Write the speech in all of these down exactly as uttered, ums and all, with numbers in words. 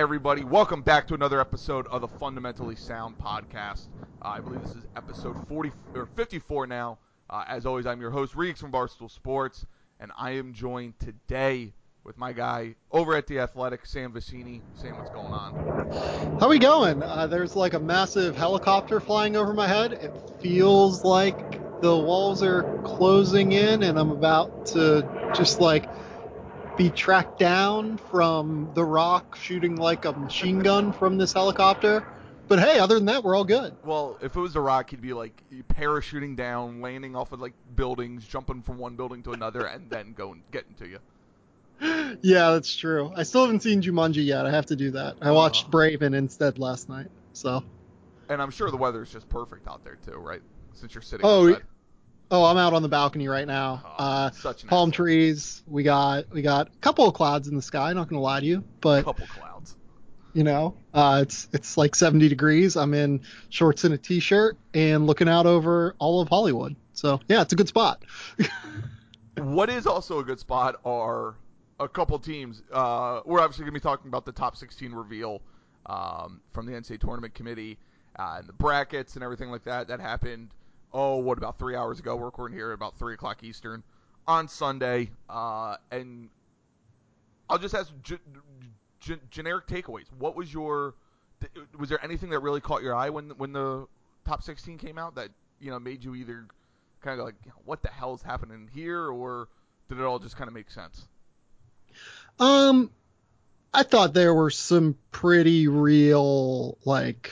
everybody. Welcome back to another episode of the Fundamentally Sound podcast. Uh, I believe this is episode forty or fifty-four now. Uh, as always, I'm your host, Reeks from Barstool Sports, and I am joined today with my guy over at The Athletic, Sam Vecini. Sam, what's going on? How we going? Uh, there's like a massive helicopter flying over my head. It feels like the walls are closing in, and I'm about to just like be tracked down from The Rock shooting like a machine gun from this helicopter. But hey, other than that, we're all good. Well, if it was The Rock, he'd be like parachuting down, landing off of like buildings, jumping from one building to another, and then going getting to you. Yeah, that's true. I still haven't seen Jumanji yet. I have to do that. I watched Uh, Braven instead last night. So. And I'm sure the weather is just perfect out there too, right? Since you're sitting Oh, outside. Oh, I'm out on the balcony right now. Oh, Uh, such an palm asshole. trees. We got we got a couple of clouds in the sky. Not gonna lie to you, but couple clouds. you know, uh, it's it's like seventy degrees. I'm in shorts and a t-shirt and looking out over all of Hollywood. So yeah, it's a good spot. What is also a good spot are a couple teams. Uh, we're obviously going to be talking about the top sixteen reveal um, from the N C double A Tournament Committee uh, and the brackets and everything like that. That happened, oh, what, about three hours ago? We're recording here at about three o'clock Eastern on Sunday. Uh, and I'll just ask g- g- generic takeaways. What was your – was there anything that really caught your eye when when the top sixteen came out that, you know, made you either – kind of like, what the hell is happening here, or did it all just kind of make sense? Um, I thought there were some pretty real, like,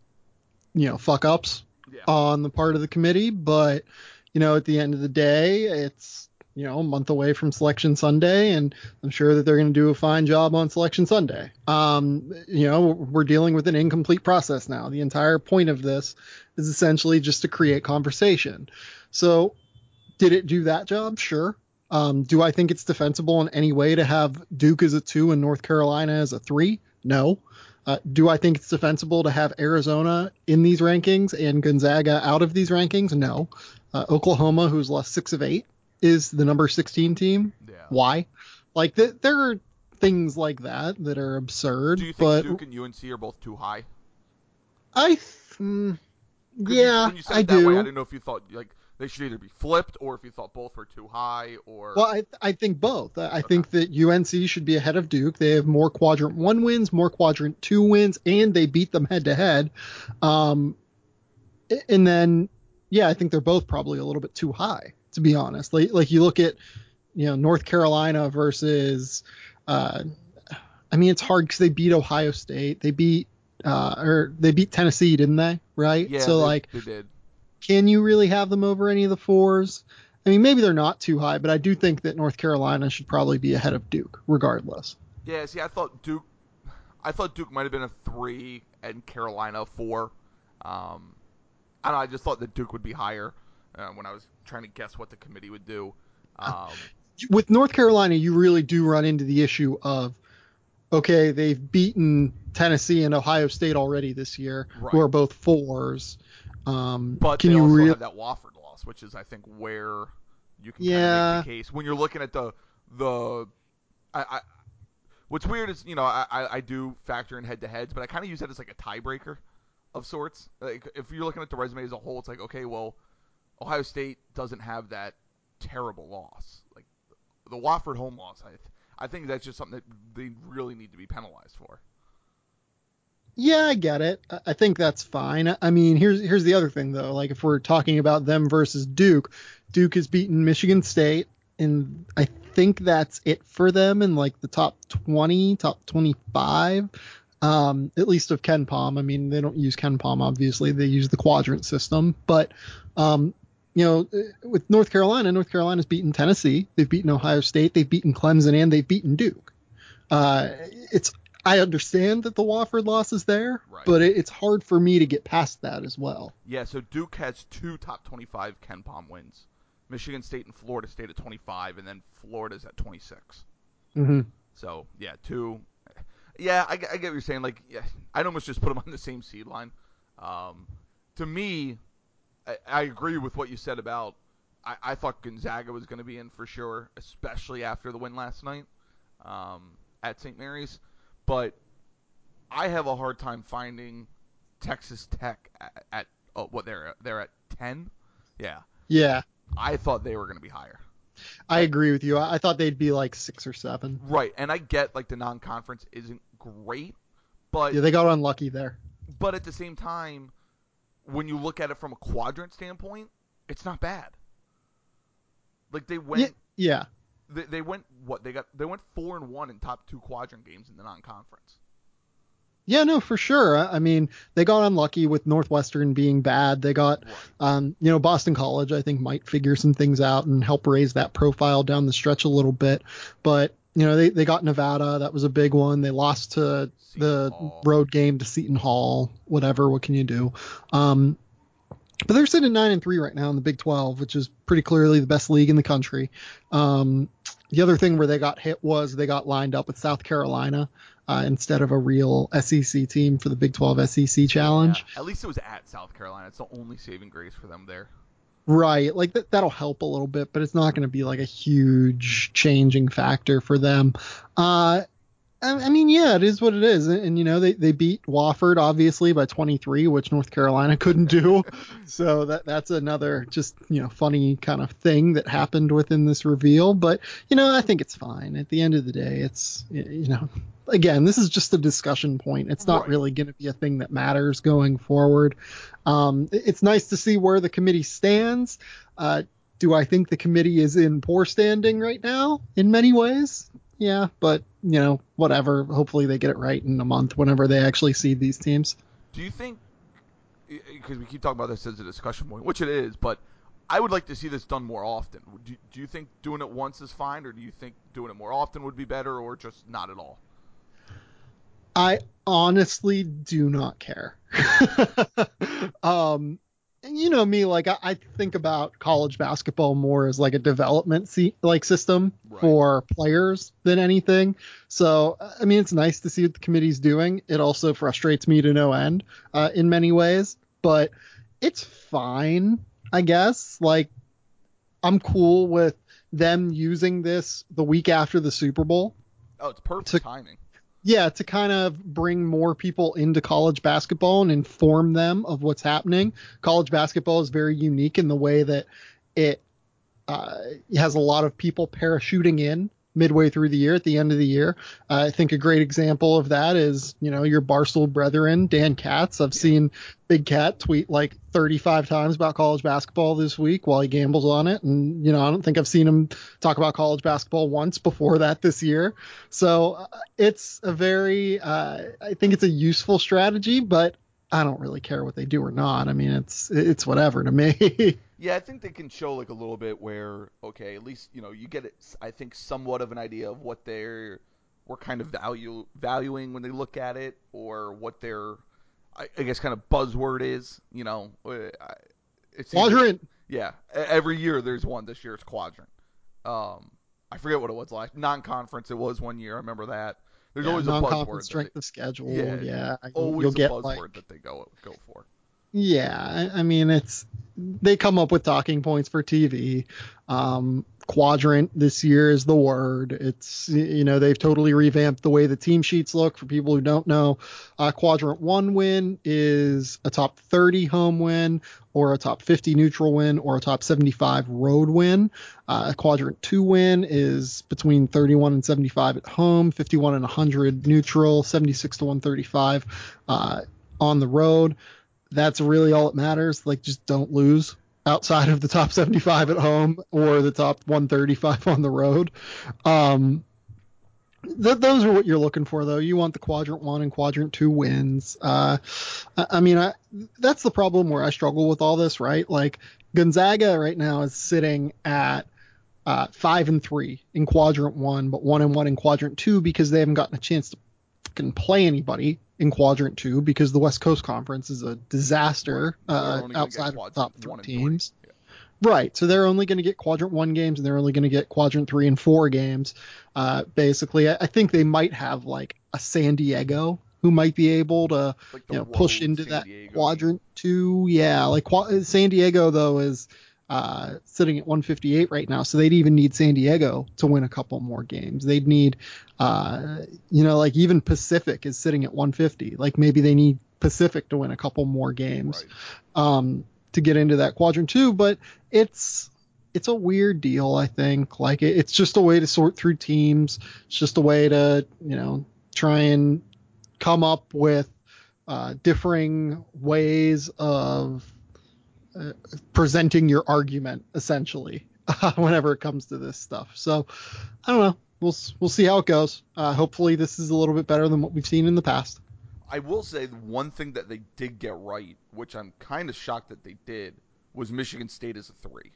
you know, fuck ups Yeah. on the part of the committee, but you know, at the end of the day, it's you know a month away from Selection Sunday, and I'm sure that they're going to do a fine job on Selection Sunday. Um, you know, we're dealing with an incomplete process now. The entire point of this is essentially just to create conversation. So, did it do that job? Sure. Um, do I think it's defensible in any way to have Duke as a two and North Carolina as a three? No. Uh, do I think it's defensible to have Arizona in these rankings and Gonzaga out of these rankings? No. Uh, Oklahoma, who's lost six of eight, is the number sixteen team. Yeah. Why? Like, th- there are things like that that are absurd. Do you think but Duke and U N C are both too high? I, th- mm, You, yeah, when you said I it that do. way, I didn't know if you thought like they should either be flipped or if you thought both were too high or. Well, I, I think both. I Okay. think that U N C should be ahead of Duke. They have more quadrant one wins, more quadrant two wins, and they beat them head to head. Um, and then, yeah, I think they're both probably a little bit too high, to be honest. Like, like you look at, you know, North Carolina versus, uh, I mean, it's hard because they beat Ohio State. They beat, uh, or they beat Tennessee, didn't they? Right. Yeah, so they, like, they did. can you really have them over any of the fours? I mean, maybe they're not too high, but I do think that North Carolina should probably be ahead of Duke, regardless. Yeah, see, I thought Duke, I thought Duke might have been a three and Carolina a four. Um, I don't know, I just thought that Duke would be higher uh, when I was trying to guess what the committee would do. Um, With North Carolina, you really do run into the issue of, okay, they've beaten Tennessee and Ohio State already this year, right. who are both fours. Um, but can they you also really? have that Wofford loss, which is, I think, where you can kind of Yeah. make the case when you're looking at the the. I, I what's weird is, you know, I, I, I do factor in head to heads, but I kind of use that as like a tiebreaker of sorts. Like if you're looking at the resume as a whole, it's like, okay, well, Ohio State doesn't have that terrible loss. Like the Wofford home loss, I th- I think that's just something that they really need to be penalized for. Yeah, I get it. I think that's fine. I mean, here's here's the other thing though. Like if we're talking about them versus Duke, Duke has beaten Michigan State, and I think that's it for them in like the top twenty, top twenty-five, um, at least of Ken Palm. I mean, they don't use Ken Palm, obviously. They use the quadrant system, but um, you know, with North Carolina, North Carolina's beaten Tennessee, they've beaten Ohio State, they've beaten Clemson, and they've beaten Duke. Uh, it's I understand that the Wofford loss is there, Right. but it, it's hard for me to get past that as well. Yeah, so Duke has two top twenty-five Ken Palm wins. Michigan State and Florida State at twenty-five, and then Florida's at twenty-six. Mm-hmm. So, yeah, two. Yeah, I, I get what you're saying. Like, yeah, I'd almost just put them on the same seed line. Um, to me, I, I agree with what you said about I, I thought Gonzaga was going to be in for sure, especially after the win last night um, at Saint Mary's. But I have a hard time finding Texas Tech at, at oh, what they're they're at ten. Yeah, Yeah, I thought they were going to be higher. I And, agree with you. I, I thought they'd be like six or seven. right, and I get like the non-conference isn't great, but Yeah, they got unlucky there. but at the same time, when you look at it from a quadrant standpoint, it's not bad. Like they Yeah, went yeah. they, they went what they got they went four and one in top two quadrant games in the non-conference. Yeah, no, for sure. I I mean, they got unlucky with Northwestern being bad. They got, Right. um, you know, Boston College, I think, might figure some things out and help raise that profile down the stretch a little bit. But, you know, they, they got Nevada. That was a big one. They lost to Seton the Hall. road game to Seton Hall. Whatever. What can you do? Um, but they're sitting nine and three right now in the Big twelve, which is pretty clearly the best league in the country. Um, the other thing where they got hit was they got lined up with South Carolina uh, instead of a real S E C team for the Big twelve S E C Yeah, challenge. at least it was at South Carolina. It's the only saving grace for them there. Right, like that that'll help a little bit, but it's not going to be like a huge changing factor for them. Uh, I, I mean, yeah, it is what it is, and, and you know they, they beat Wofford obviously by twenty-three, which North Carolina couldn't do. So that that's another just you know funny kind of thing that happened within this reveal. But you know I think it's fine. At the end of the day, it's you know again this is just a discussion point. It's not Right. really going to be a thing that matters going forward. Um, it- it's nice to see where the committee stands. Uh, do I think the committee is in poor standing right now? In many ways, yeah, but you know, whatever. Hopefully they get it right in a month whenever they actually seed these teams. Do you think, because we keep talking about this as a discussion point, which it is, but I would like to see this done more often. Do, do you think doing it once is fine, or do you think doing it more often would be better, or just not at all? I honestly do not care. um, and you know me, like I, I think about college basketball more as like a development se- like system Right. for players than anything. So I mean, it's nice to see what the committee's doing. It also frustrates me to no end uh, in many ways, but it's fine, I guess. Like I'm cool with them using this the week after the Super Bowl Oh, it's perfect to timing. yeah, to kind of bring more people into college basketball and inform them of what's happening. College basketball is very unique in the way that it uh, has a lot of people parachuting in midway through the year at the end of the year. Uh, I think a great example of that is, you know, your Barstool brethren, Dan Katz. I've Yeah. seen Big Cat tweet like thirty-five times about college basketball this week while he gambles on it. And, you know, I don't think I've seen him talk about college basketball once before that this year. So uh, it's a very, uh, I think it's a useful strategy, but I don't really care what they do or not. I mean, it's, it's whatever to me. Yeah, I think they can show like a little bit where okay, at least you know you get it. I think somewhat of an idea of what they're we're kind of value valuing when they look at it, or what their I, I guess kind of buzzword is. You know, Uh, I- it seems like Quadrant. yeah, e- every year there's one. This year it's quadrant. Um, I forget what it was last non-conference. It was one year. I remember that. There's Yeah, always a non-conference buzzword that they strength of schedule. yeah, Yeah, you'll, you'll always a get buzzword like that they go go for. yeah. I, I mean, it's they come up with talking points for T V. Um, quadrant this year is the word. It's you know they've totally revamped the way the team sheets look. For people who don't know, uh, quadrant one win is a top thirty home win, or a top fifty neutral win, or a top seventy-five road win. Uh, a quadrant two win is between thirty-one and seventy-five at home, fifty-one and one hundred neutral, seventy-six to one thirty-five uh, on the road. That's really all that matters. Like, just don't lose outside of the top seventy-five at home or the top one thirty-five on the road. Um, th- those are what you're looking for, though. You want the quadrant one and quadrant two wins. Uh, I, I mean, I, that's the problem where I struggle with all this, right? Like, Gonzaga right now is sitting at uh, five and three in quadrant one, but one and one in quadrant two because they haven't gotten a chance to can play anybody in quadrant two because the West Coast Conference is a disaster Right. They're uh, only going to get outside of the top quadrant three one and three. teams. Yeah. Right. So they're only going to get quadrant one games and they're only going to get quadrant three and four games. Uh, basically, I, I think they might have like a San Diego who might be able to, Like the you know, push road into San that Diego team. quadrant two. Yeah. Like Qua- San Diego, though, is. uh, sitting at one fifty-eight right now. So they'd even need San Diego to win a couple more games. They'd need, uh, you know, like even Pacific is sitting at one fifty. Like maybe they need Pacific to win a couple more games Right. um, to get into that quadrant two. But it's it's a weird deal, I think. Like it, it's just a way to sort through teams. It's just a way to, you know, try and come up with uh, differing ways of uh, presenting your argument, essentially, whenever it comes to this stuff. So I don't know. We'll we'll see how it goes. Uh, hopefully, this is a little bit better than what we've seen in the past. I will say the one thing that they did get right, which I'm kind of shocked that they did, was Michigan State as a three.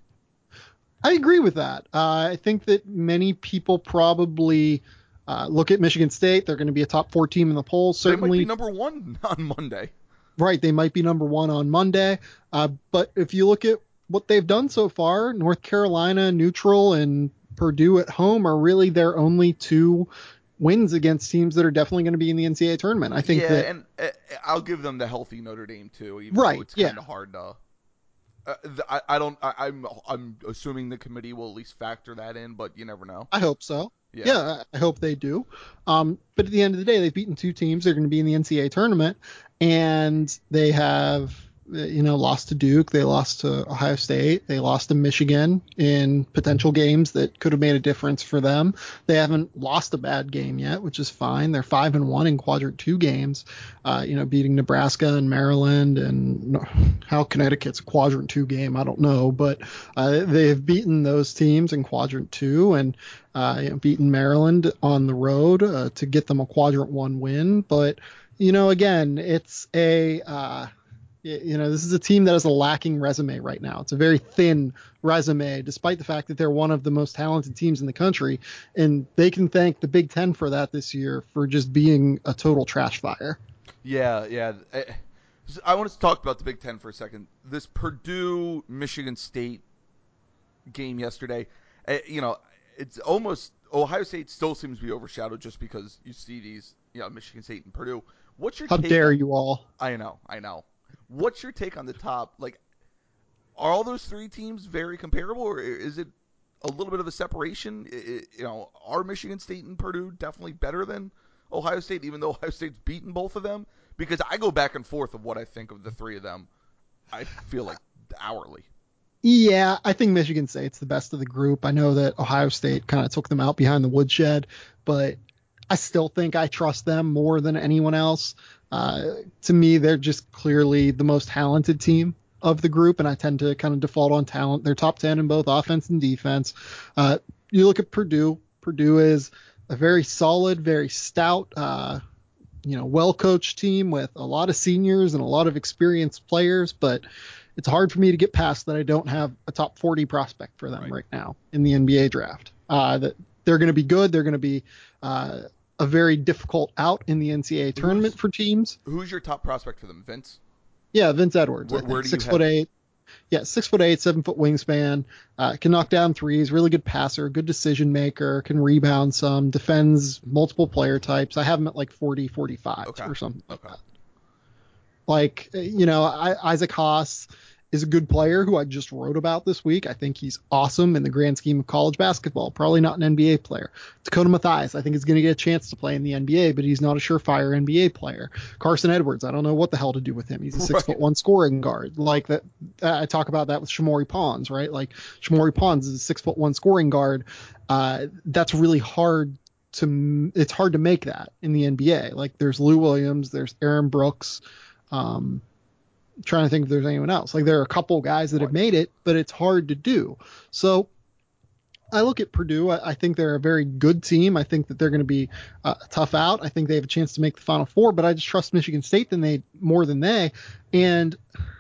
I agree with that. Uh, I think that many people probably uh, look at Michigan State. They're going to be a top four team in the polls. Certainly, they might be number one on Monday. Right, they might be number one on Monday. Uh, but if you look at what they've done so far, North Carolina neutral and Purdue at home are really their only two wins against teams that are definitely going to be in the N C double A tournament. I think yeah, that, and uh, I'll give them the healthy Notre Dame too, even right, though it's yeah. kind of hard to. Uh, I, I don't. I, I'm I'm assuming the committee will at least factor that in, but you never know. I hope so. Yeah. Yeah, I hope they do. Um, but at the end of the day, they've beaten two teams. They're going to be in the N C double A tournament, and they have, you know, lost to Duke. They lost to Ohio State. They lost to Michigan in potential games that could have made a difference for them. They haven't lost a bad game yet, which is fine. They're five and one in quadrant two games, uh, you know, beating Nebraska and Maryland, and how Connecticut's a quadrant two game, I don't know, but uh, they've beaten those teams in quadrant two, and uh, you know, beaten Maryland on the road uh, to get them a quadrant one win. But, you know, again, it's a, uh, you know, this is a team that has a lacking resume right now. It's a very thin resume, despite the fact that they're one of the most talented teams in the country. And they can thank the Big Ten for that this year, for just being a total trash fire. Yeah, yeah. I, I want to talk about the Big Ten for a second. This Purdue Michigan State game yesterday, you know, it's almost Ohio State still seems to be overshadowed just because you see these, you know, Michigan State and Purdue. What's your How take? dare On, you all? I know, I know. What's your take on the top? Like, are all those three teams very comparable, or is it a little bit of a separation? It, you know, are Michigan State and Purdue definitely better than Ohio State, even though Ohio State's beaten both of them? Because I go back and forth of what I think of the three of them. I feel like hourly. Yeah, I think Michigan State's the best of the group. I know that Ohio State kind of took them out behind the woodshed, but I still think I trust them more than anyone else. Uh, to me, they're just clearly the most talented team of the group, and I tend to kind of default on talent. They're top ten in both offense and defense. Uh, you look at Purdue. Purdue is a very solid, very stout, uh, you know, well-coached team with a lot of seniors and a lot of experienced players, but it's hard for me to get past that I don't have a top forty prospect for them right, right now in the N B A draft. Uh, that they're going to be good. They're going to be uh, a very difficult out in the N C double A tournament who's, for teams. Who's your top prospect for them, Vince? Yeah, Vince Edwards. Where, where do six you foot have... eight. Yeah, six foot eight, seven foot wingspan. Uh, can knock down threes. Really good passer. Good decision maker. Can rebound some. Defends multiple player types. I have him at like forty, forty-five okay. or something like okay. that. Like, you know, I, Isaac Haas is a good player who I just wrote about this week. I think he's awesome in the grand scheme of college basketball. Probably not an N B A player. Dakota Mathias, I think, is going to get a chance to play in the N B A, but he's not a surefire N B A player. Carson Edwards, I don't know what the hell to do with him. He's a six right. foot one scoring guard. Like that, uh, I talk about that with Shamori Pons, right? Like Shamori Pons is a six foot one scoring guard. Uh, that's really hard to. It's hard to make that in the N B A. Like there's Lou Williams, there's Aaron Brooks. Um, trying to think if there's anyone else. Like there are a couple guys that have made it, but it's hard to do. So I look at Purdue. I, I think they're a very good team. I think that they're going to be uh, tough out. I think they have a chance to make the Final Four, but I just trust Michigan State than they more than they. And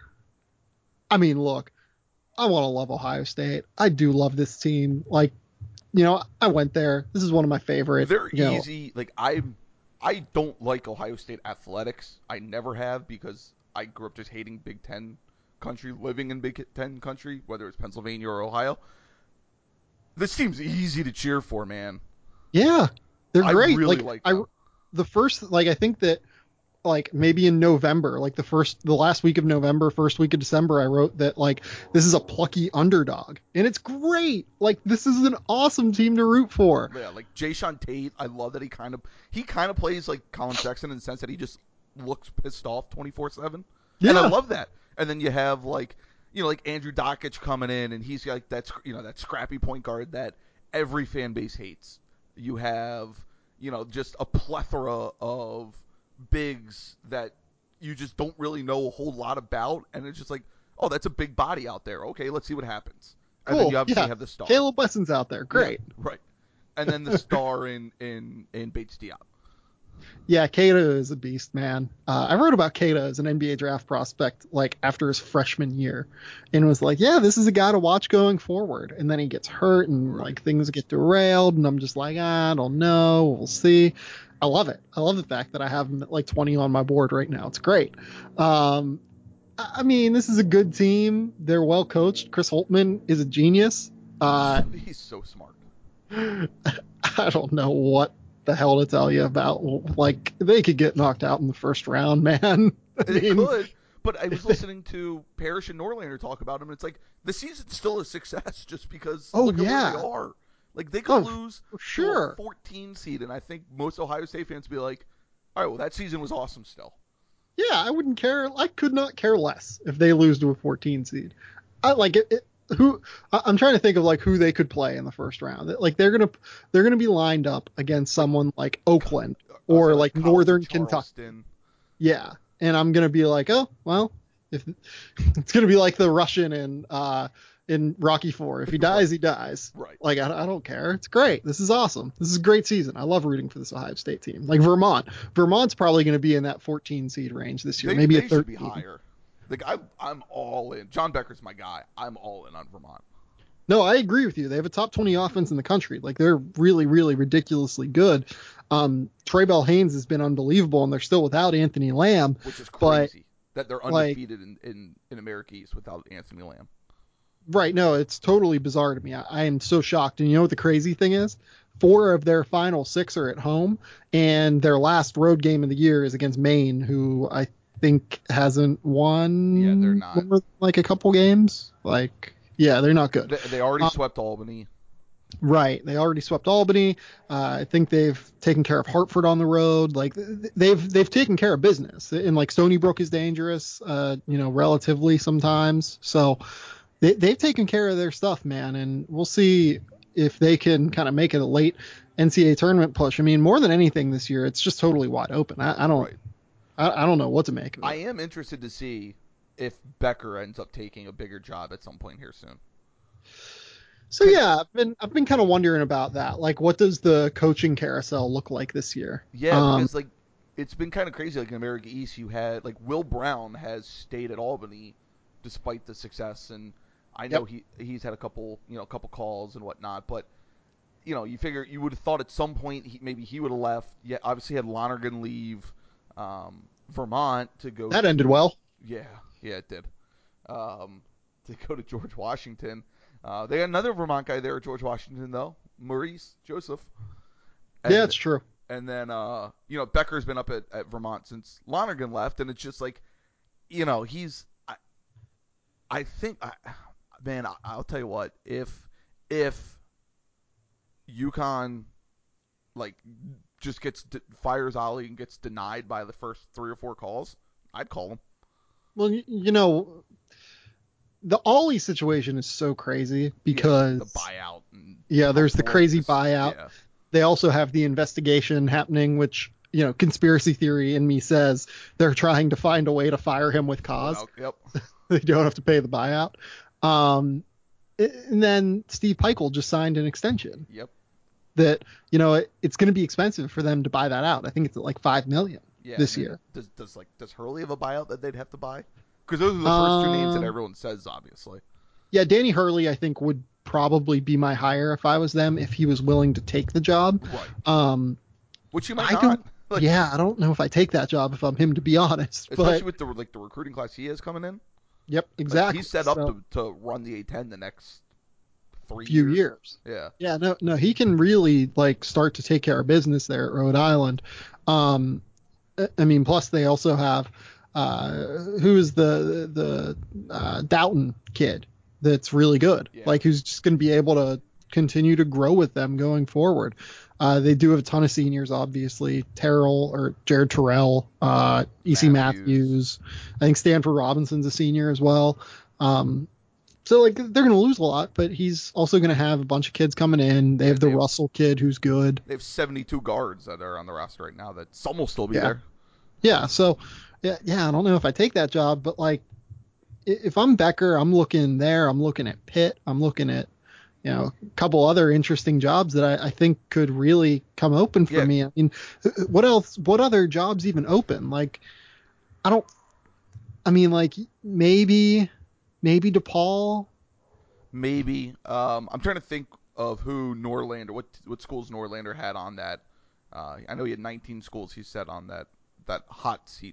I mean, look, I want to love Ohio State. I do love this team. Like, you know, I went there. This is one of my favorite. They're you know, easy. Like I, I don't like Ohio State athletics. I never have because I grew up just hating Big Ten country, living in Big Ten country, whether it's Pennsylvania or Ohio. This team's easy to cheer for, man. Yeah, they're great. I really like, like I, them. the first, like, I think that like maybe in November, like the first, the last week of November, first week of December, I wrote that like this is a plucky underdog, and it's great. Like this is an awesome team to root for. Yeah, like Jay Sean Tate, I love that he kind of he kind of plays like Colin Sexton in the sense that he just looks pissed off twenty-four seven, and I Yeah, love that. And then you have like you know like Andrew Dockich coming in, and he's like that you know that scrappy point guard that every fan base hates. You have you know just a plethora of bigs that you just don't really know a whole lot about, and it's just like, oh, that's a big body out there. Okay, let's see what happens. And then cool. you obviously Yeah, have the star. Caleb Wesson's out there, Yeah, great. right. And then the star in in in Bates Diop. Yeah, Keita is a beast, man. Uh, I wrote about Keita as an N B A draft prospect like after his freshman year, and was like, yeah, this is a guy to watch going forward. And then he gets hurt, and Right. like things get derailed, and I'm just like, I don't know, we'll see. I love it. I love the fact that I have him at like twenty on my board right now. It's great. Um, I I mean, this is a good team. They're well coached. Chris Holtman is a genius. Uh, He's so smart. I don't know what the hell to tell you about. Like, they could get knocked out in the first round, man. I It mean, could, but I was listening to Parrish and Norlander talk about him, and it's like the season's still a success just because oh look at yeah, where they are. Like they could oh lose for to sure. a fourteen seed, and I think most Ohio State fans would be like, all right, well that season was awesome still. Yeah, I wouldn't care. I could not care less if they lose to a fourteen seed. I like it. it who I- I'm trying to think of like who they could play in the first round. Like they're gonna they're gonna be lined up against someone like Oakland I was or saying, like College of Northern Kentucky. Charleston. Yeah, and I'm gonna be like, oh well, if it's gonna be like the Russian in uh in Rocky Four. If he dies, he dies. Right. Like I, I don't care. It's great. This is awesome. This is a great season. I love rooting for this Ohio State team. Like Vermont. Vermont's probably gonna be in that fourteen seed range this year, They maybe a they should be thirteen. higher. Like I'm I'm all in. John Becker's my guy. I'm all in on Vermont. No, I agree with you. They have a top twenty offense in the country. Like they're really, really ridiculously good. Um, Trey Bell Haynes has been unbelievable, and they're still without Anthony Lamb. Which is But crazy that they're like, undefeated in, in, in America East without Anthony Lamb. right? No, it's totally bizarre to me. I, I am so shocked. And you know what the crazy thing is? Four of their final six are at home, and their last road game of the year is against Maine, who I think hasn't won. Yeah, they're not. more than, like a couple games. Like, yeah, they're not good. They, they already Um, swept Albany. Right. They already swept Albany. Uh, I think they've taken care of Hartford on the road. Like th- they've they've taken care of business. And like Stony Brook is dangerous, uh, you know, relatively sometimes. So they they've taken care of their stuff, man. And we'll see if they can kind of make it a late N C double A tournament push. I mean, more than anything this year, it's just totally wide open. I, I don't Right. I, I don't know what to make of it. I am interested to see if Becker ends up taking a bigger job at some point here soon. So yeah, I've been I've been kind of wondering about that. Like, what does the coaching carousel look like this year? Yeah, Um, because like it's been kind of crazy. Like in America East, you had like Will Brown has stayed at Albany despite the success, and I know Yep. he he's had a couple you know a couple calls and whatnot, but you know you figure you would have thought at some point he, maybe he would have left. Yeah, obviously had Lonergan leave um, Vermont to go That ended to well. yeah yeah it did um, to go to George Washington. Uh, they had another Vermont guy there at George Washington though, Maurice Joseph. Yeah, And it's true. and then uh, you know Becker's been up at, at Vermont since Lonergan left, and it's just like, you know, he's I, I think I, man, I, I'll tell you what, if if UConn like just gets fires Ollie and gets denied by the first three or four calls, I'd call him. Well, you, you know, the Ollie situation is so crazy Yeah, the because buyout. And yeah, how there's the poor crazy this- buyout. Yeah, They also have the investigation happening, which, you know, conspiracy theory in me says they're trying to find a way to fire him with cause. well, yep. They don't have to pay the buyout. Um, and then Steve Peichel just signed an extension Yep. that, you know, it, it's going to be expensive for them to buy that out. I think it's at like five million Yeah. this and then year. Does does like does Hurley have a buyout that they'd have to buy? Because those are the first two names that Um, everyone says, obviously. Yeah, Danny Hurley, I think, would probably be my hire if I was them, if he was willing to take the job. Right. Um, Which you might I not. don't. Like, Yeah, I don't know if I take that job if I'm him, to be honest. especially But with the like the recruiting class he has coming in. yep, Like, exactly. he's set up So, to, to run the A ten the next three few years. years. Yeah. Yeah, no, no, he can really like start to take care of business there at Rhode Island. Um, I mean, plus they also have uh, who's the the uh, Doughton kid that's really good, Yeah. like who's just going to be able to continue to grow with them going forward. Uh, they do have a ton of seniors, obviously. Terrell or Jared Terrell, uh, E C Matthews. Matthews. I think Stanford Robinson's a senior as well. Um, so like they're going to lose a lot, but he's also going to have a bunch of kids coming in. They Yeah, have the they have- Russell kid who's good. They have seventy-two guards that are on the roster right now. That some will still be Yeah. there. Yeah. So yeah, yeah, I don't know if I take that job, but like i- if I'm Becker, I'm looking there. I'm looking at Pitt. I'm looking at you know, a couple other interesting jobs that I, I think could really come open for Yeah. me. I mean, what else? What other jobs even open? Like, I don't. I mean, like maybe, maybe DePaul. Maybe. Um, I'm trying to think of who Norlander, what what schools Norlander had on that. Uh, I know he had nineteen schools he said on that that hot seat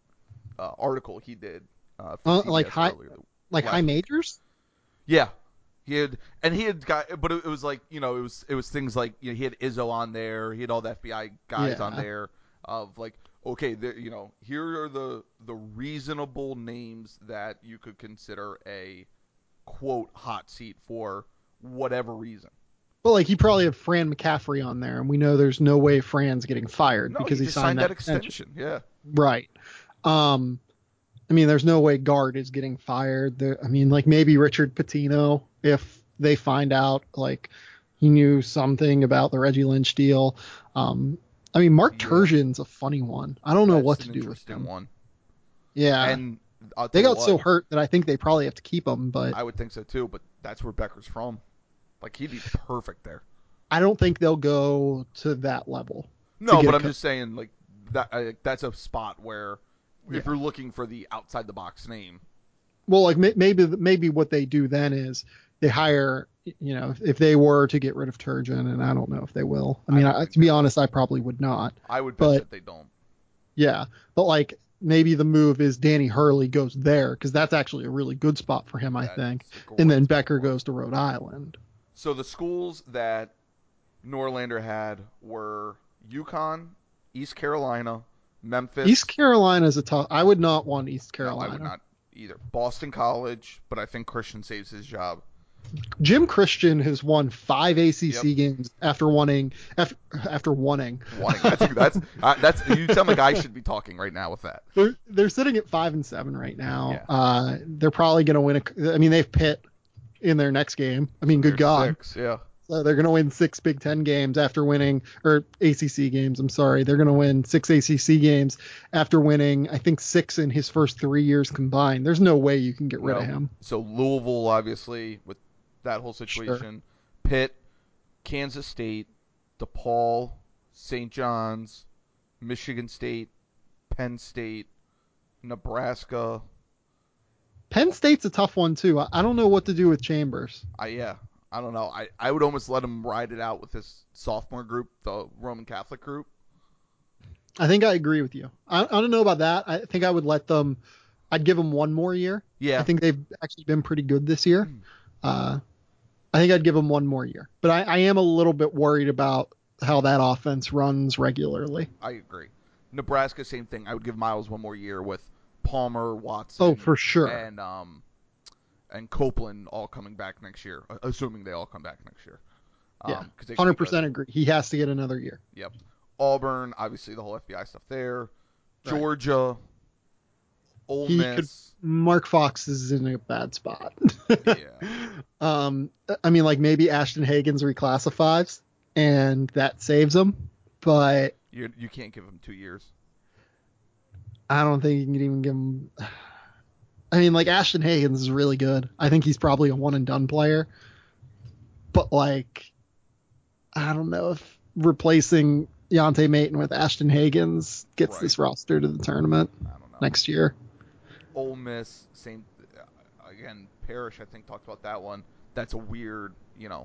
uh, article he did uh, for Uh, C B S like high, earlier. like last high week. majors. Yeah, he had, and he had got, but it, it was like you know, it was it was things like you know, he had Izzo on there, he had all the F B I guys Yeah. on there of like, okay, there, you know, here are the the reasonable names that you could consider a quote hot seat for whatever reason. But like, you probably have Fran McCaffrey on there, and we know there's no way Fran's getting fired No, because he he just signed, signed that that extension. Yeah, Right. Um, I mean, there's no way Guard is getting fired. There, I mean, like maybe Richard Pitino if they find out like he knew something about the Reggie Lynch deal. Um, I mean, Mark Yeah. Turgeon's a funny one. I don't know that's what an to do with interesting him. one. Yeah, And I'll tell they you got what, so hurt that I think they probably have to keep him, but I would think so too. But that's where Becker's from. Like he'd be perfect there. I don't think they'll go to that level. to No, get but a I'm co- just saying like that. I, that's a spot where Yeah. if you're looking for the outside the box name, Well, like may- maybe maybe what they do then is they hire, you know, if they were to get rid of Turgeon, and I don't know if they will. I I mean, don't I, think to be they will. honest, I probably would not. I would bet But that they don't. yeah, but like maybe the move is Danny Hurley goes there because that's actually a really good spot for him, I That's think. a great And then spot Becker for him. goes to Rhode Island. So the schools that Norlander had were UConn, East Carolina, Memphis. East Carolina's a tough. I would not want East No, Carolina. I would not either. Boston College, but I think Christian saves his job. Jim Christian has won five A C C Yep. games after winning after after winning. Wanting that's that's uh, that's you sound like I should be talking right now with that. They're they're sitting at five and seven right now. Yeah. Uh, they're probably going to win. A, I mean, they've Pitt in their next game. I mean, good There's God. six, yeah. So they're going to win six Big Ten games after winning, or A C C games. I'm sorry, they're going to win six A C C games after winning. I think six in his first three years combined. There's no way you can get rid No. of him. So Louisville, obviously, with that whole situation. Pitt, Kansas State, DePaul, Saint John's, Michigan State, Penn State, Nebraska. Penn State's a tough one too. I, I don't know what to do with Chambers. I yeah, I don't know. I, I would almost let him ride it out with his sophomore group, the Roman Catholic group. I think I agree with you. I, I don't know about that. I think I would let them. I'd give them one more year. Yeah. I think they've actually been pretty good this year. Uh, I think I'd give them one more year. But I, I am a little bit worried about how that offense runs regularly. I agree. Nebraska, same thing. I would give Miles one more year with Palmer, Watson, Oh, for sure. and um, and Copeland all coming back next year, assuming they all come back next year. Yeah, Um, 'cause they- one hundred percent agree. He has to get another year. Yep. Auburn, obviously the whole F B I stuff there. Right. Georgia, Ole He Miss. could. Mark Fox is in a bad spot. Yeah. Um, I mean, like maybe Ashton Hagens reclassifies, and that saves him. But You you can't give him two years. I don't think you can even give him. I mean, like Ashton Hagens is really good. I think he's probably a one and done player. But like, I don't know if replacing Yonte Maton with Ashton Hagens gets Right. this roster to the tournament I don't know. next year. Ole Miss, same. Uh, again, Parrish, I think talked about that one. That's a weird, you know.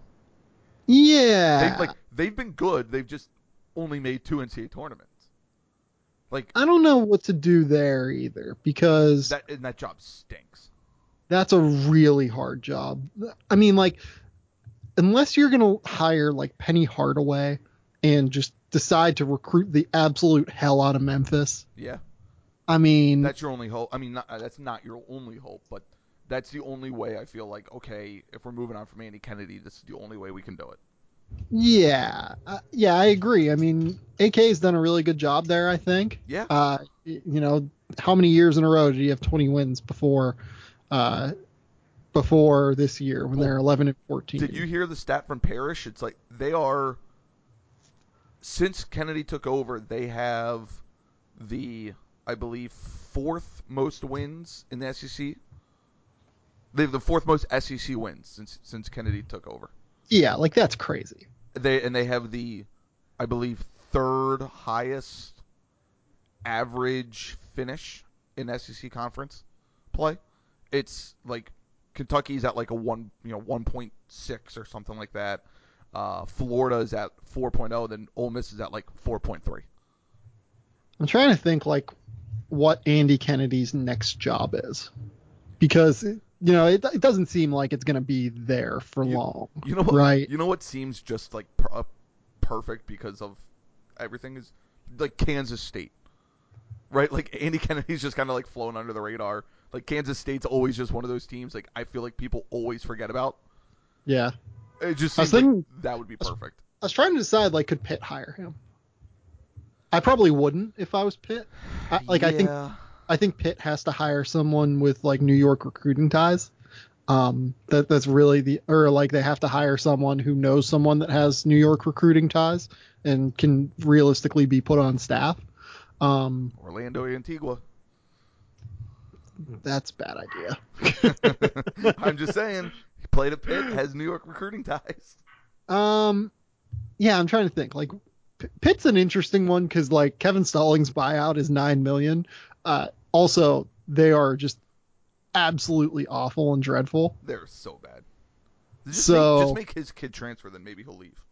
Yeah. They've like they've been good. They've just only made two N C double A tournaments. Like I don't know what to do there either because that, and that job stinks. that's a really hard job. I mean, like, unless you're going to hire like Penny Hardaway and just decide to recruit the absolute hell out of Memphis. Yeah. I mean, That's your only hope. I mean, not, that's not your only hope, but that's the only way I feel like, okay, if we're moving on from Andy Kennedy, this is the only way we can do it. yeah, uh, yeah, I agree. I mean, A K's done a really good job there, I think. Yeah. Uh, you know, how many years in a row did he have twenty wins before, uh, before this year when Well, they're eleven and fourteen? Did you hear the stat from Parrish? It's like they are, since Kennedy took over, they have the, I believe, fourth most wins in the S E C. They have the fourth most S E C wins since since Kennedy took over. Yeah, like that's crazy. They and they have the, I believe, third highest average finish in S E C conference play. It's like Kentucky's at like a one, you know, one point six or something like that. Uh, Florida is at four point oh, then Ole Miss is at like four point three. I'm trying to think like what Andy Kennedy's next job is, because you know it, it doesn't seem like it's going to be there for You, long. you know what? Right? You know what seems just like per, uh, perfect because of everything is like Kansas State, right? Like Andy Kennedy's just kind of like flown under the radar. Like Kansas State's always just one of those teams like I feel like people always forget about. Yeah. It just I was seems thinking, like that would be perfect. I was trying to decide like could Pitt hire him? I probably wouldn't if I was Pitt. I, like yeah. I think I think Pitt has to hire someone with like New York recruiting ties. Um, that that's really the or like they have to hire someone who knows someone that has New York recruiting ties and can realistically be put on staff. Um, Orlando Antigua. That's a bad idea. I'm just saying, he played at Pitt, has New York recruiting ties. Um, yeah, I'm trying to think. Like, P- Pitt's an interesting one because like Kevin Stallings' buyout is nine million. Uh, also, they are just absolutely awful and dreadful. They're so bad. Just So make, just make his kid transfer, then maybe he'll leave.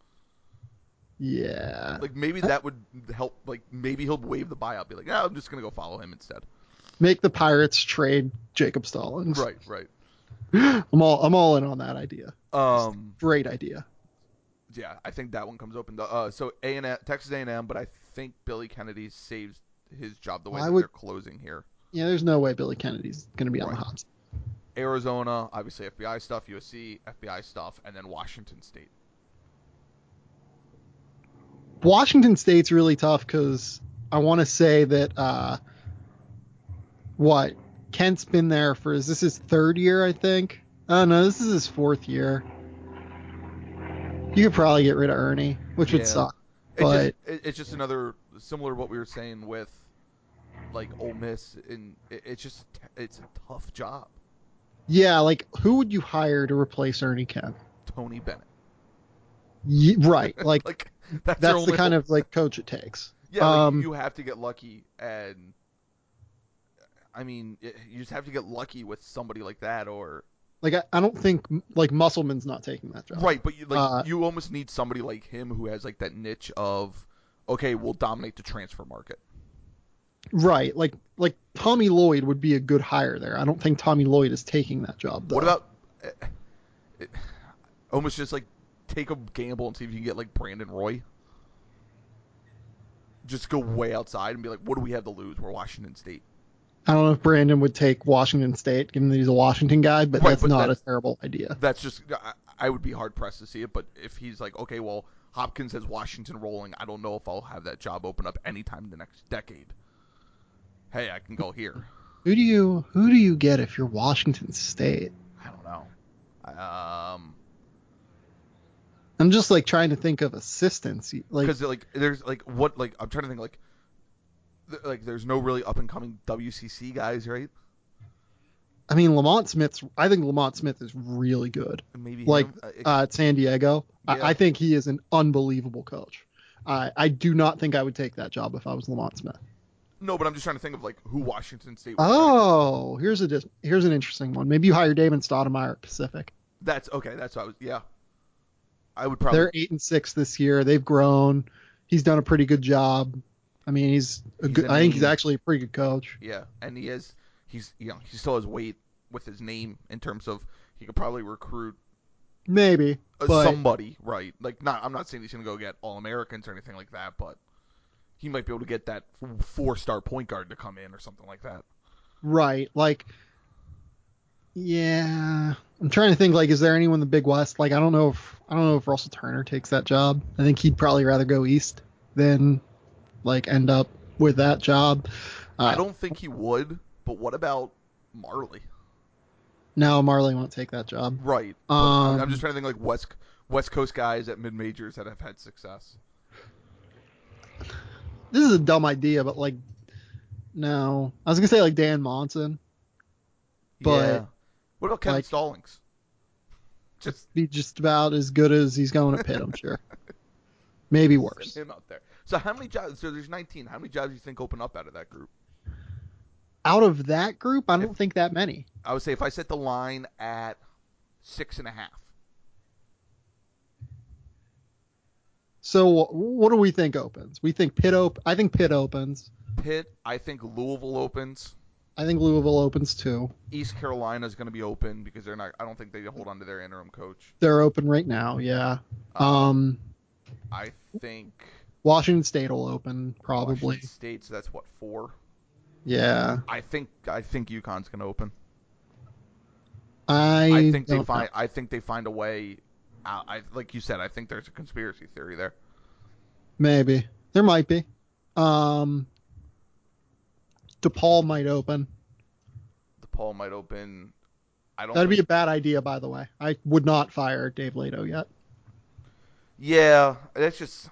yeah, Like maybe that would help. Like maybe he'll waive the buyout, be like, yeah, I'm just gonna go follow him instead. make the Pirates trade Jacob Stallings. Right, right. I'm all I'm all in on that idea. Um, Great idea. yeah, I think that one comes open. Uh, so A and M, Texas A and M, but I think Billy Kennedy saves his job the way I that would- they're closing here. Yeah, there's no way Billy Kennedy's going to be on Right. the hot seat. Arizona, obviously F B I stuff, U S C, F B I stuff, and then Washington State. Washington State's really tough because I want to say that uh, what Kent's been there for is this his third year, I think. Oh no, this is his fourth year. You could probably get rid of Ernie, which Yeah. would suck. It's But just, it, it's just another similar to what we were saying with like Ole Miss, and it, it's just it's a tough job. yeah, like who would you hire to replace Ernie Kent? Tony Bennett, Ye- right, like, like that's, that's your the only kind hope. of like coach it takes. Yeah, like, Um, you have to get lucky, and I mean, it, you just have to get lucky with somebody like that, or like I, I don't think like Musselman's not taking that job. right. But you, like Uh, you almost need somebody like him who has like that niche of, okay, we'll dominate the transfer market. Right, like like Tommy Lloyd would be a good hire there. I don't think Tommy Lloyd is taking that job though. What about eh, it, almost just like take a gamble and see if you can get like Brandon Roy? Just go way outside and be like, what do we have to lose? We're Washington State. I don't know if Brandon would take Washington State, given that he's a Washington guy, but Right, that's but not that's- a terrible idea. That's just I, I would be hard pressed to see it. But if he's like, okay, well, Hopkins has Washington rolling, I don't know if I'll have that job open up anytime in the next decade. Hey, I can go here. Who do you who do you get if you're Washington State? I don't know. Um, I'm just like trying to think of assistants. Like because like there's like what like I'm trying to think like th- like there's no really up and coming W C C guys, right? I mean Lamont Smith's I think Lamont Smith is really good. Maybe Like him. Uh, it- uh, at San Diego. Yeah. I, I think he is an unbelievable coach. I I do not think I would take that job if I was Lamont Smith. no, but I'm just trying to think of like who Washington State. Would try to- Oh, here's a dis- here's an interesting one. Maybe you hire Damon Stoudemire at Pacific. that's okay. That's what I was. Yeah, I would probably. They're eight and six this year. They've grown. He's done a pretty good job. I mean, he's a He's good. a I think he's name. actually a pretty good coach. Yeah, and he is. He's you know he still has weight with his name in terms of he could probably recruit maybe, Uh, but somebody, right? Like, not. I'm not saying he's going to go get All Americans or anything like that, but he might be able to get that four star point guard to come in or something like that. right, like, yeah, I'm trying to think. Like, is there anyone in the Big West? Like, I don't know if I don't know if Russell Turner takes that job. I think he'd probably rather go east than like end up with that job. I Uh, don't think he would, but what about Marley? no, Marley won't take that job. Right, but I'm, I'm just Um, trying to think like West West Coast guys at mid majors that have had success. this is a dumb idea, but like, no, I was gonna say like Dan Monson, but Yeah. What about Kevin like, Stallings? Just be just about as good as he's going at Pitt, I'm sure. Maybe send worse. him out there. So how many jobs? So there's nineteen. How many jobs do you think open up out of that group? Out of that group, I If don't think that many. I would say if I set the line at six and a half. So what do we think opens? We think Pitt op- I think Pitt opens. Pitt, I think Louisville opens. I think Louisville opens too. East Carolina is going to be open because they're not. I don't think they hold on to their interim coach. They're open right now, yeah. Um, Um, I think Washington State will open probably. Washington State. So that's what four. Yeah. I think I think UConn's going to open. I I think they don't find. know. I think they find a way. Out. I like you said. I think there's a conspiracy theory there. Maybe. There might be. Um, DePaul might open. DePaul might open. I don't. That'd think, be a bad idea, by the way. I would not fire Dave Lato yet. Yeah, that's just.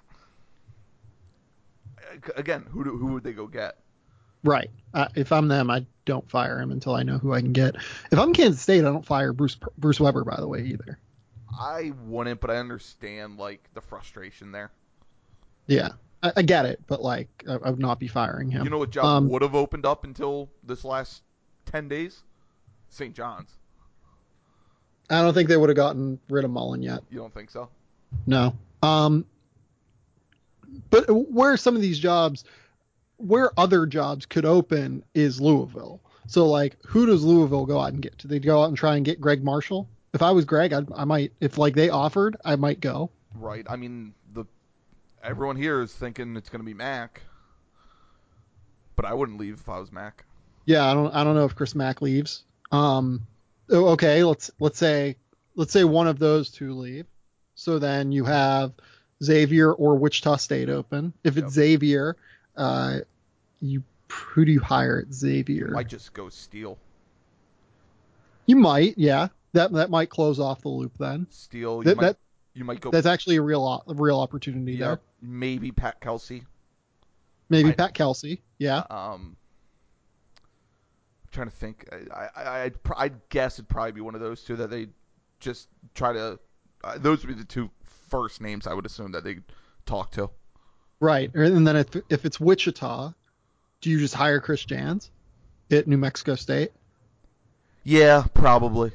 Again, who do, who would they go get? Right. Uh, if I'm them, I don't fire him until I know who I can get. If I'm Kansas State, I don't fire Bruce Bruce Weber, by the way, either. I wouldn't, but I understand like the frustration there. Yeah, I, I get it, but like, I, I would not be firing him. You know what job Um, would have opened up until this last ten days? Saint John's. I don't think they would have gotten rid of Mullen yet. You don't think so? No. Um, but where some of these jobs, where other jobs could open is Louisville. So like, who does Louisville go out and get? Do they go out and try and get Greg Marshall? If I was Greg, I'd, I might. If like they offered, I might go. Right. I mean, the everyone here is thinking it's going to be Mac, but I wouldn't leave if I was Mac. Yeah, I don't. I don't know if Chris Mack leaves. Um, oh, okay. Let's let's say let's say one of those two leave. So then you have Xavier or Wichita State open. If it's Yep. Xavier, uh, you who do you hire at Xavier? Might just go steal. You might, yeah. That that might close off the loop then. Steal. You That, might. that You might go. that's actually a real a real opportunity there. Yep. Maybe Pat Kelsey. Maybe I- Pat Kelsey, yeah. Um. I'm trying to think. I I I'd, I'd guess it'd probably be one of those two that they just try to. Uh, those would be the two first names I would assume that they talk to. Right. And then if if it's Wichita, do you just hire Chris Jans at New Mexico State? Yeah, probably.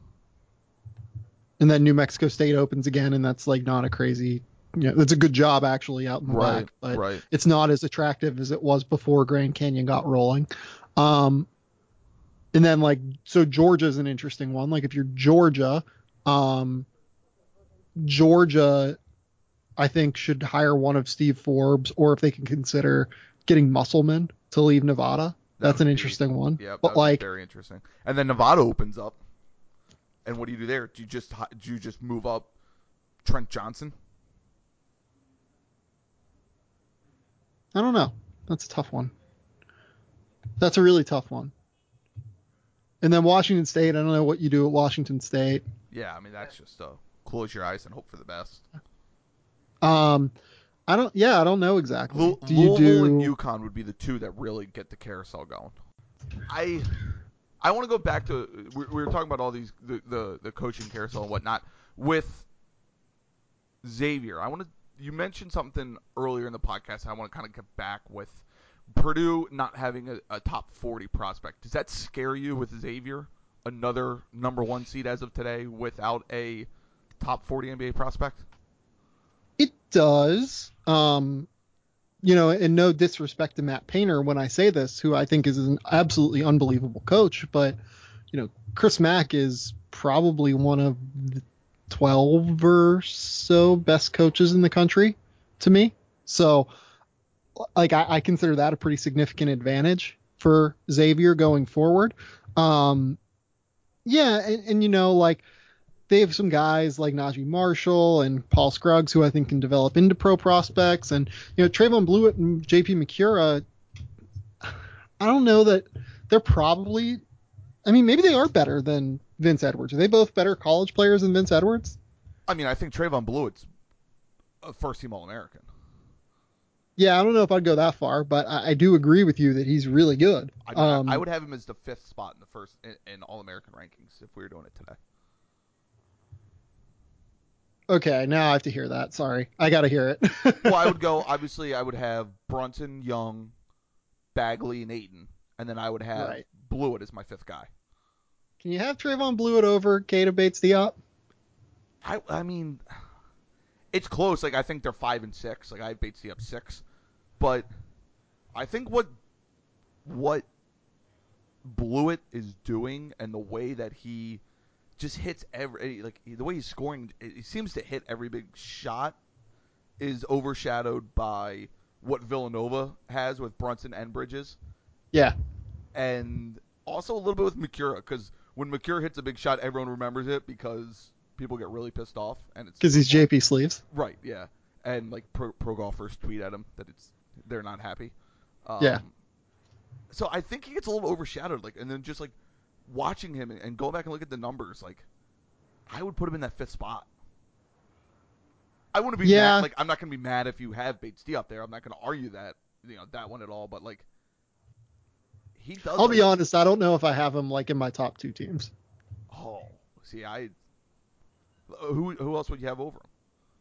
And then New Mexico State opens again, and that's like not a crazy, you know, it's a good job actually out in the Right, back, but right. it's not as attractive as it was before Grand Canyon got rolling. Um, and then like, so Georgia's an interesting one. Like if you're Georgia, um, Georgia, I think should hire one of Steve Forbes, or if they can consider getting Musselman to leave Nevada. That That's would an be- interesting one. Yeah, that but would be like, very interesting. And then Nevada opens up, and what do you do there? Do you just hi- do you just move up Trent Johnson? I don't know. That's a tough one. That's a really tough one. And then Washington State, I don't know what you do at Washington State. Yeah, I mean that's just uh, close your eyes and hope for the best. Um, I don't. Yeah, I don't know exactly. Lou- do you Louisville do? and UConn would be the two that really get the carousel going. I I want to go back to we, we were talking about all these the, the the coaching carousel and whatnot with Xavier. I want to you mentioned something earlier in the podcast. And I want to kind of get back with Purdue not having a, a top forty prospect. Does that scare you with Xavier? Another number one seed as of today without a top forty N B A prospect? It does. Um, you know, and no disrespect to Matt Painter when I say this, who I think is an absolutely unbelievable coach, but you know, Chris Mack is probably one of the, twelve or so best coaches in the country to me. So, like, I, I consider that a pretty significant advantage for Xavier going forward. Um, yeah, and, and you know, like, they have some guys like Najee Marshall and Paul Scruggs who I think can develop into pro prospects. And, you know, Trayvon Blewett and J P McCura, I don't know that they're probably, I mean, maybe they are better than Vince Edwards. Are they both better college players than Vince Edwards? I mean, I think Trayvon Blewett's a first-team All-American. Yeah, I don't know if I'd go that far, but I, I do agree with you that he's really good. I mean, Um, I, I would have him as the fifth spot in the first in, in All-American rankings if we were doing it today. Okay, now I have to hear that. Sorry, I got to hear it. Well, I would go. Obviously, I would have Brunson, Young, Bagley, and Ayton, and then I would have Right. Blewett as my fifth guy. Can you have Trayvon Blewett over Keita Bates-Diop? I, I mean, it's close. Like I think they're five and six. Like I have Bates up six, but I think what what Blewett is doing and the way that he just hits every like the way he's scoring, he seems to hit every big shot is overshadowed by what Villanova has with Brunson and Bridges. Yeah. And also a little bit with Mikura, because when Mikura hits a big shot, everyone remembers it because people get really pissed off, and it's Because he's J P Sleeves. right, yeah, and like pro, pro golfers tweet at him that it's they're not happy. Um, Yeah. So I think he gets a little overshadowed, like, and then just like watching him and, and going back and look at the numbers, like I would put him in that fifth spot. I wouldn't be Yeah. mad. Like I'm not gonna be mad if you have Bates D up there. I'm not gonna argue that you know that one at all. But like he does. I'll like, be honest, I don't know if I have him like in my top two teams. Oh, see, I who who else would you have over him?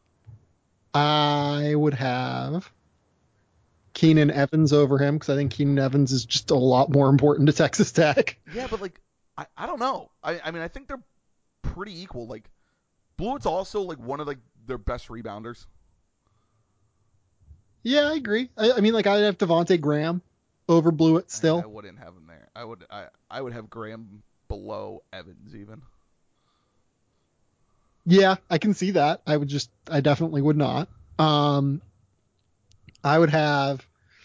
I would have Keenan Evans over him because I think Keenan Evans is just a lot more important to Texas Tech. Yeah, but like I, I don't know. I, I mean I think they're pretty equal. Like Blewett's also like one of like their best rebounders. Yeah, I agree. I, I mean, like I'd have Devontae Graham over Blewett still. I, I wouldn't have him there. I would I, I would have Graham below Evans even. Yeah, I can see that. I would just, I definitely would not. Um, I would have,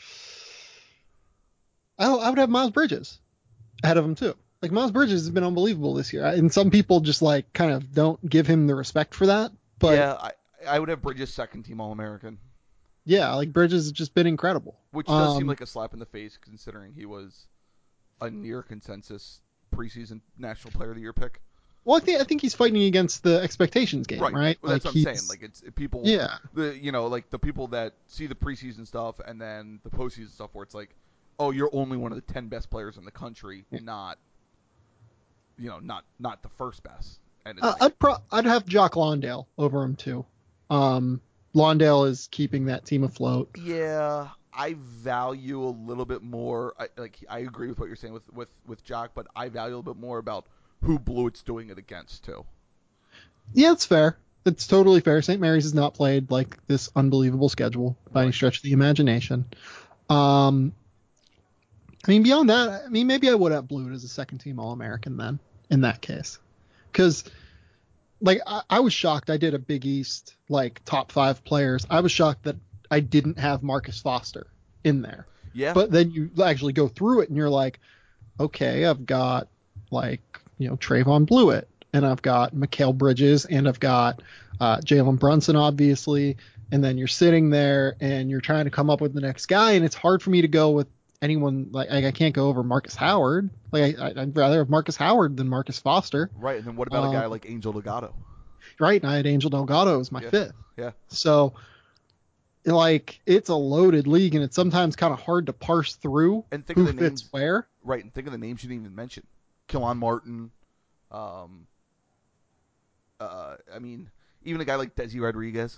I, I would have Miles Bridges ahead of him too. Like Miles Bridges has been unbelievable this year, and some people just like kind of don't give him the respect for that. But yeah, I I would have Bridges second team All American. Yeah, like Bridges has just been incredible. Which does um, seem like a slap in the face considering he was a near consensus preseason National Player of the Year pick. Well, I think I think he's fighting against the expectations game, right? Right. Well, like that's what I'm he's, saying. Like it's people. Yeah. The you know like the people that see the preseason stuff and then the postseason stuff where it's like, oh, you're only one of the ten best players in the country, Yeah. not, you know, not not the first best. And it's Uh, like, I'd pro- I'd have Jock Lawndale over him too. Um, Lawndale is keeping that team afloat. yeah, I value a little bit more. I, like I agree with what you're saying with with with Jock, but I value a little bit more about who Blewett's doing it against too. Yeah, it's fair. It's totally fair. Saint Mary's has not played like this unbelievable schedule by Right. any stretch of the imagination. Um, I mean, beyond that, I mean, maybe I would have Blewett as a second team All American then in that case, because like I, I was shocked. I did a Big East like top five players. I was shocked that I didn't have Marcus Foster in there. Yeah. But then you actually go through it and you're like, okay, I've got like, you know, Trayvon Blewett, and I've got Mikal Bridges, and I've got uh, Jalen Brunson, obviously. And then you're sitting there and you're trying to come up with the next guy, and it's hard for me to go with anyone. Like, like I can't go over Marcus Howard. Like I, I'd rather have Marcus Howard than Marcus Foster. Right. And then what about Um, a guy like Angel Delgado? Right. And I had Angel Delgado as my Yeah. fifth. Yeah. So like it's a loaded league, and it's sometimes kind of hard to parse through And think who of the fits names. where. Right. And think of the names you didn't even mention. Kilon Martin. Um. Uh. I mean, even a guy like Desi Rodriguez.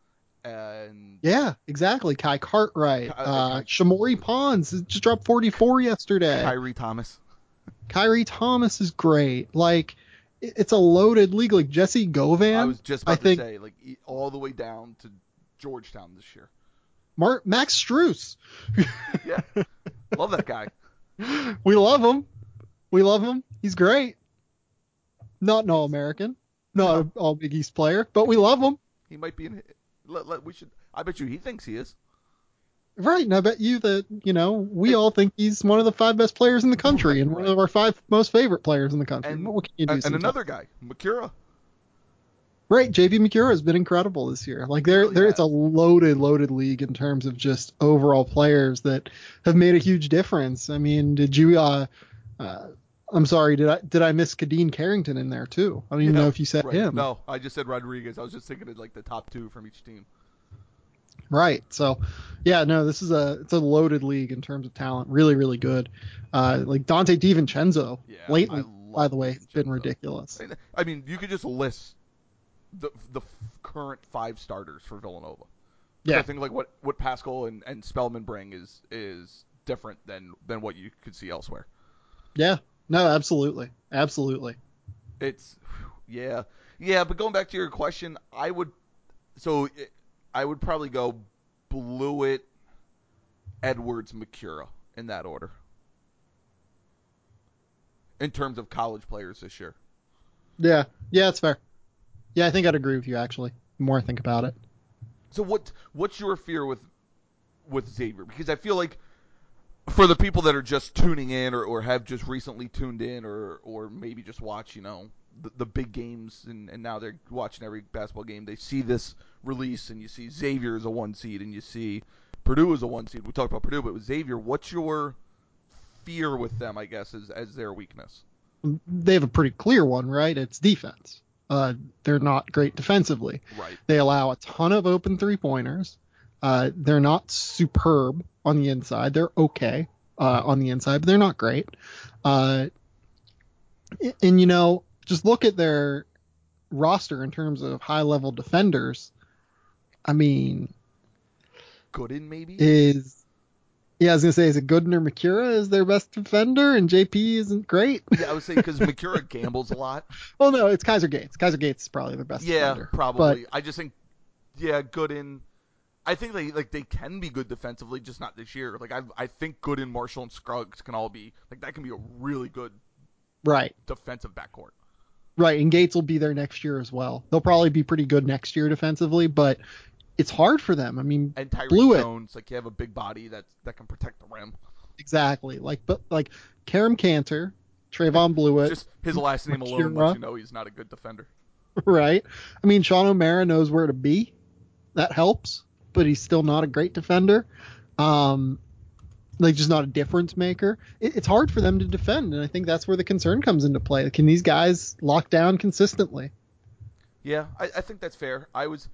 And Yeah, exactly. Kai Cartwright, Ky- uh, Ky- Shamori Pons just dropped forty-four yesterday. Kyrie Thomas. Kyrie Thomas is great. Like it- it's a loaded league. Like Jesse Govan. I was just about I to think say, like, e- all the way down to Georgetown this year. Mar- Max Struess. Yeah. Love that guy. We love him. We love him. He's great. Not an All-American. not No, an all Big East player, but we love him. he might be in. Let, let, we should. I bet you he thinks he is. Right, and I bet you that, you know, we all think he's one of the five best players in the country Right, and one right. of our five most favorite players in the country. And But what can you do and sometimes? another guy, Makura. Right, J P Macura has been incredible this year. Like there, Really there, it's a has. loaded, loaded league in terms of just overall players that have made a huge difference. I mean, did you? Uh, uh, I'm sorry, did I did I miss Kadeen Carrington in there too? I don't even Yeah, know if you said right. him. No, I just said Rodriguez. I was just thinking of like the top two from each team. Right. So, yeah, no, this is a it's a loaded league in terms of talent. Really, really good. Uh, like Dante DiVincenzo Yeah, I lately, by love the way, has been DiVincenzo. ridiculous. I mean, you could just list the the current five starters for Villanova. Because I Yeah. think like what, what Pascal and, and Spellman bring is is different than, than what you could see elsewhere. Yeah. No, absolutely, absolutely. It's yeah, yeah. But going back to your question, I would so it, I would probably go Blewett, Edwards, Makura in that order in terms of college players this year. Yeah. Yeah, it's fair. Yeah, I think I'd agree with you actually. The more I think about it. So what what's your fear with with Xavier? Because I feel like for the people that are just tuning in or, or have just recently tuned in or or maybe just watch, you know, the, the big games and, and now they're watching every basketball game, they see this release and you see Xavier as a one seed and you see Purdue as a one seed. We talked about Purdue, but with Xavier, what's your fear with them, I guess, as, as their weakness? They have a pretty clear one, right? It's defense. Uh, they're not great defensively. Right. They allow a ton of open three pointers. Uh, they're not superb on the inside. They're okay uh, on the inside, but they're not great. Uh, and, you know, just look at their roster in terms of high level defenders. I mean, Gooden, maybe? is yeah, I was gonna say, is it Gooden or Makura is their best defender, and J P isn't great? Yeah, I would say because Makura gambles a lot. Well, no, it's Kaiser Gates. Kaiser Gates is probably their best Yeah, defender, but probably. I just think, yeah, Gooden. I think they like they can be good defensively, just not this year. Like I, I think Gooden, Marshall, and Scruggs can all be like that. Can be a really good right, defensive backcourt. right, and Gates will be there next year as well. They'll probably be pretty good next year defensively, but it's hard for them. I mean, And Tyreek Blewett, Jones, like you have a big body that that can protect the rim. exactly. Like, but like Karam Cantor, Trayvon Blewett, Just his last name alone lets Makura, you know he's not a good defender. right? I mean, Sean O'Mara knows where to be. That helps, but he's still not a great defender. Um, like just not a difference maker. It, it's hard for them to defend, and I think that's where the concern comes into play. Can these guys lock down consistently? Yeah, I, I think that's fair. I was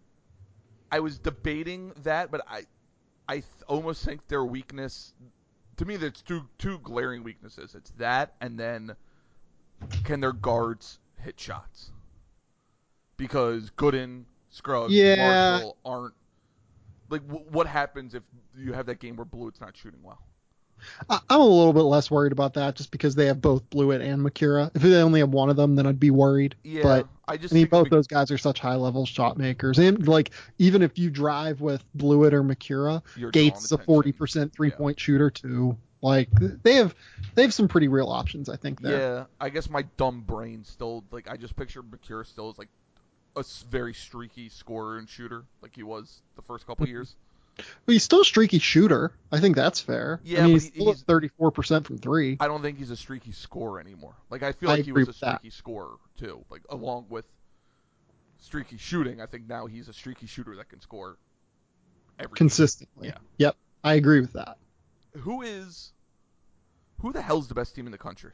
I was debating that, but I I th- almost think their weakness to me there's two two glaring weaknesses. It's that and then can their guards hit shots? Because Gooden, Scruggs, Yeah, Marshall aren't like w- what happens if you have that game where Bluett's not shooting well? I, I'm a little bit less worried about that just because they have both Blewett and Makura. If they only have one of them, then I'd be worried. Yeah, But I just I mean, think both Mc- those guys are such high level shot makers, and like even if you drive with Blewett or Makura, you're drawing Gates is a forty attention. percent three Yeah. point shooter too. Like they have they have some pretty real options, I think there. Yeah, I guess my dumb brain still like I just picture Bakura still as like a s- very streaky scorer and shooter like he was the first couple years. But he's still a streaky shooter. I think that's fair. I Yeah, mean, but he's he, still at he's thirty-four percent from three. I don't think he's a streaky scorer anymore. Like I feel I like he agree was a with that streaky scorer too. Like along with streaky shooting, I think now he's a streaky shooter that can score every game. consistently. Yeah. Yep, I agree with that. Who is who the hell's the best team in the country?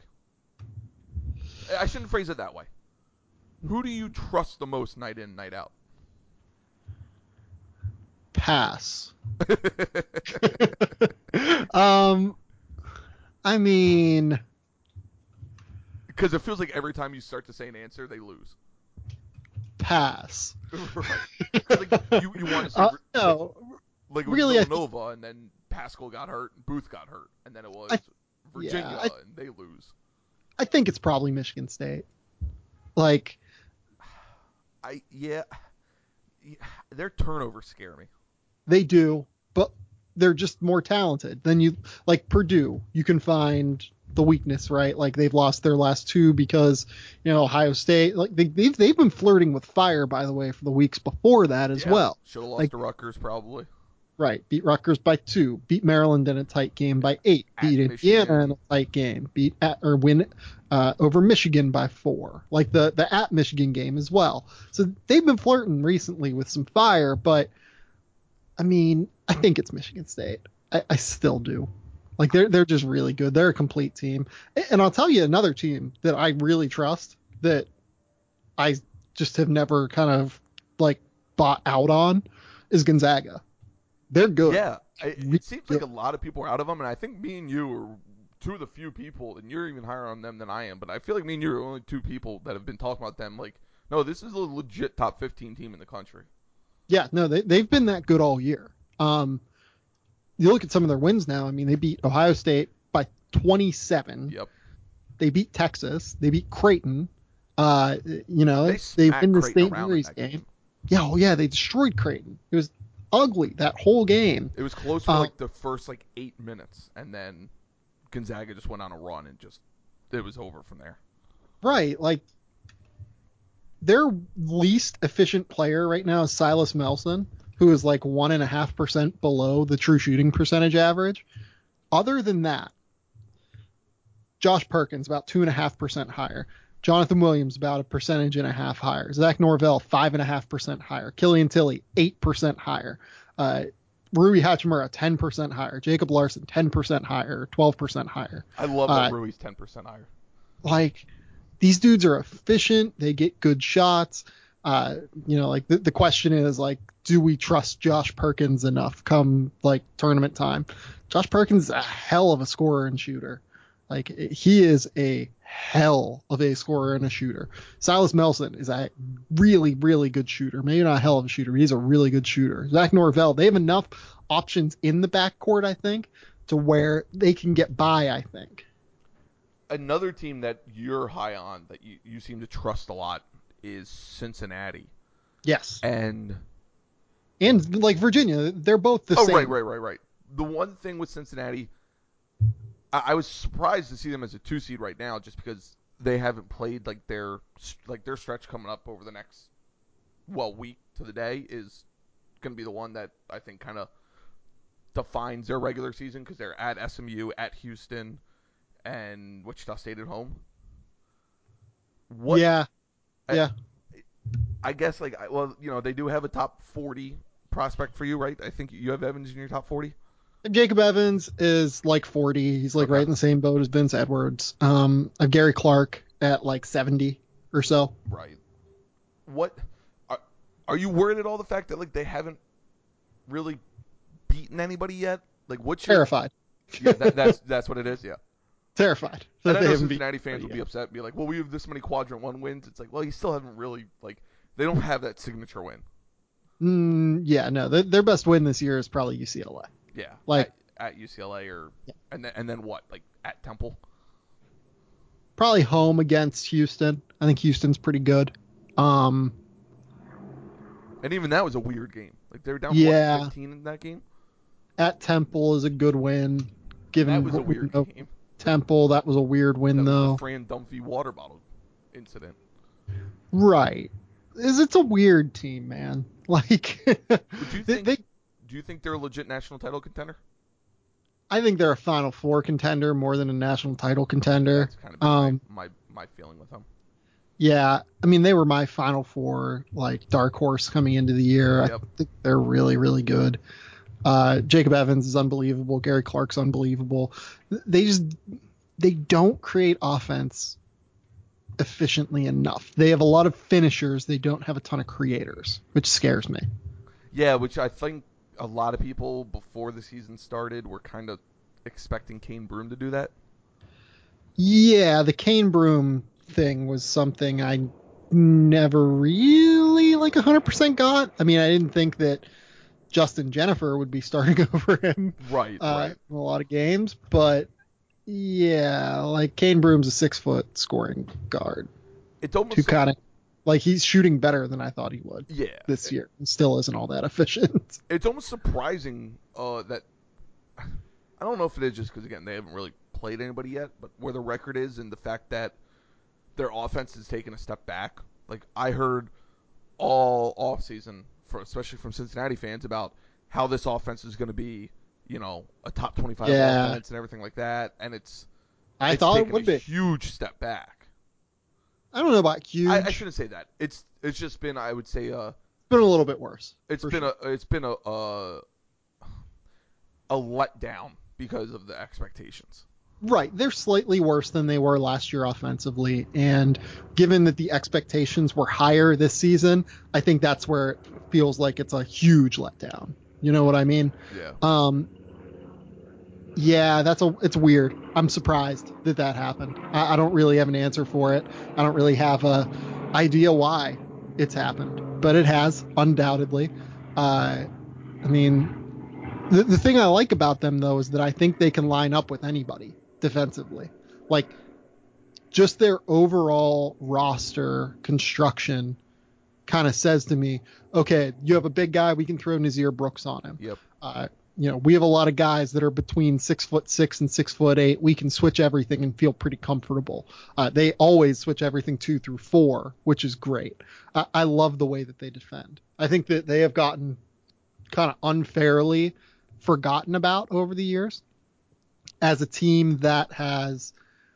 I shouldn't phrase it that way. Who do you trust the most night in, night out? Pass. um, I mean, Because it feels like every time you start to say an answer, they lose. pass. Right. Because like you, you want to say Uh, like, no, like it was really, I think, Villanova, and then Pascal got hurt, and Booth got hurt, and then it was I, Virginia, yeah, I, and they lose. I think it's probably Michigan State. Like, I yeah, yeah, their turnovers scare me. they do, but they're just more talented than you. Like Purdue, you can find the weakness, right? Like they've lost their last two because, you know, Ohio State, like they, they've they've been flirting with fire, by the way, for the weeks before that as Yeah, well. should have lost Like to Rutgers probably. right, beat Rutgers by two, beat Maryland in a tight game by eight, At beat Michigan. Indiana in a tight game, beat at or win uh, over Michigan by four, like the the at Michigan game as well. So they've been flirting recently with some fire, but I mean, I think it's Michigan State. I, I still do. Like they're they're just really good. They're a complete team. And I'll tell you another team that I really trust that I just have never kind of like bought out on is Gonzaga. They're good. Yeah, it, Really it seems good. like a lot of people are out of them, and I think me and you are two of the few people, and you're even higher on them than I am. But I feel like me and you are only two people that have been talking about them. Like, no, this is a legit top fifteen team in the country. Yeah, no, they they've been that good all year. Um, you look at some of their wins now. I mean, they beat Ohio State by twenty-seven. Yep. They beat Texas. They beat Creighton. Uh, you know, They they smacked win the Creighton State around in Mary's that game. game. Yeah, oh yeah, they destroyed Creighton. It was ugly that whole game. It was close for Um, like the first like eight minutes, and then Gonzaga just went on a run and just it was over from there. Right, like their least efficient player right now is Silas Melson, who is like one and a half percent below the true shooting percentage average. Other than that, Josh Perkins about two and a half percent higher. Jonathan Williams about a percentage and a half higher. Zach Norvell five and a half percent higher. Killian Tilly eight percent higher. Uh, Rui Hachimura ten percent higher. Jacob Larson ten percent higher, twelve percent higher. I love Uh, that Rui's ten percent higher. Like these dudes are efficient. They get good shots. Uh, you know, like the, the question is like, do we trust Josh Perkins enough come like tournament time? Josh Perkins is a hell of a scorer and shooter. Like he is a hell of a scorer and a shooter. Silas Melson is a really, really good shooter. Maybe not a hell of a shooter, but he's a really good shooter. Zach Norvell, they have enough options in the backcourt, I think, to where they can get by, I think. Another team that you're high on that you, you seem to trust a lot is Cincinnati. Yes. And And like Virginia, they're both the oh same. right, right, right, right. The one thing with Cincinnati, I, I was surprised to see them as a two seed right now, just because they haven't played like their like their stretch coming up over the next well week to the day is going to be the one that I think kind of defines their regular season because they're at S M U, at Houston, and Wichita State at home. What? Yeah. I, Yeah. I guess like well, you know, they do have a top forty prospect for you, right? I think you have Evans in your top forty. Jacob Evans is like forty. He's like Okay. right in the same boat as Vince Edwards. Um, I have Gary Clark at like seventy or so. Right. What are, are you worried at all the fact that like they haven't really beaten anybody yet? Like what's your Terrified. Yeah, that, that's that's what it is. Yeah. Terrified. And That I they know haven't Cincinnati beaten fans will anybody be yet. upset and be like, well, we have this many quadrant one wins. It's like, well, you still haven't really, like, they don't have that signature win. Mm, yeah, no, their, their best win this year is probably U C L A. Yeah. Like at, at U C L A or, Yeah. and then, and then what? Like at Temple? probably home against Houston. I think Houston's pretty good. Um, And even that was a weird game. Like they were down Yeah. what, fifteen in that game? at Temple is a good win. Given That was a what we weird know game. Temple, that was a weird win That was though. the Fran Dunphy water bottle incident. Right. Is it's a weird team, man. Like Would you they, think, they do you think they're a legit national title contender? I think they're a Final Four contender more than a national title contender. That's kind of been Um, my, my, my feeling with them. yeah, I mean they were my Final Four like dark horse coming into the year. Yep. I think they're really really good. Uh, Jacob Evans is unbelievable. Gary Clark's unbelievable. They just they don't create offense efficiently enough. They have a lot of finishers. They don't have a ton of creators, which scares me. Yeah, which I think a lot of people before the season started were kind of expecting Kane Broom to do that. Yeah, the Kane Broom thing was something I never really like one hundred percent got. I mean, I didn't think that Justin Jennifer would be starting over him Right, uh, right. in a lot of games, but yeah, like Kane Broom's a six foot scoring guard It's almost who like, kind of like he's shooting better than I thought he would yeah. this year and still isn't all that efficient. It's almost surprising uh, that I don't know if it is just because again they haven't really played anybody yet, but where the record is and the fact that their offense has taken a step back. Like I heard all offseason, for especially from Cincinnati fans, about how this offense is going to be, you know, a top twenty-five Yeah. offense and everything like that, and it's I it's thought it taken would a be. huge step back. I don't know about huge. I, I shouldn't say that. It's it's just been, I would say, uh, It's been a little bit worse. it's for been sure. a it's been a a, a letdown because of the expectations. Right. They're slightly worse than they were last year offensively. And given that the expectations were higher this season, I think that's where it feels like it's a huge letdown. You know what I mean? Yeah. Um, yeah, that's a, it's weird. I'm surprised that that happened. I, I don't really have an answer for it. I don't really have a idea why it's happened, but it has undoubtedly. Uh, I mean, the, the thing I like about them though, is that I think they can line up with anybody defensively. Like just their overall roster construction kind of says to me, okay, you have a big guy, we can throw Nazir Brooks on him. Yep. Uh, you know, we have a lot of guys that are between six foot six and six foot eight. We can switch everything and feel pretty comfortable. Uh, they always switch everything two through four, which is great. I, I love the way that they defend. I think that they have gotten kind of unfairly forgotten about over the years as a team that has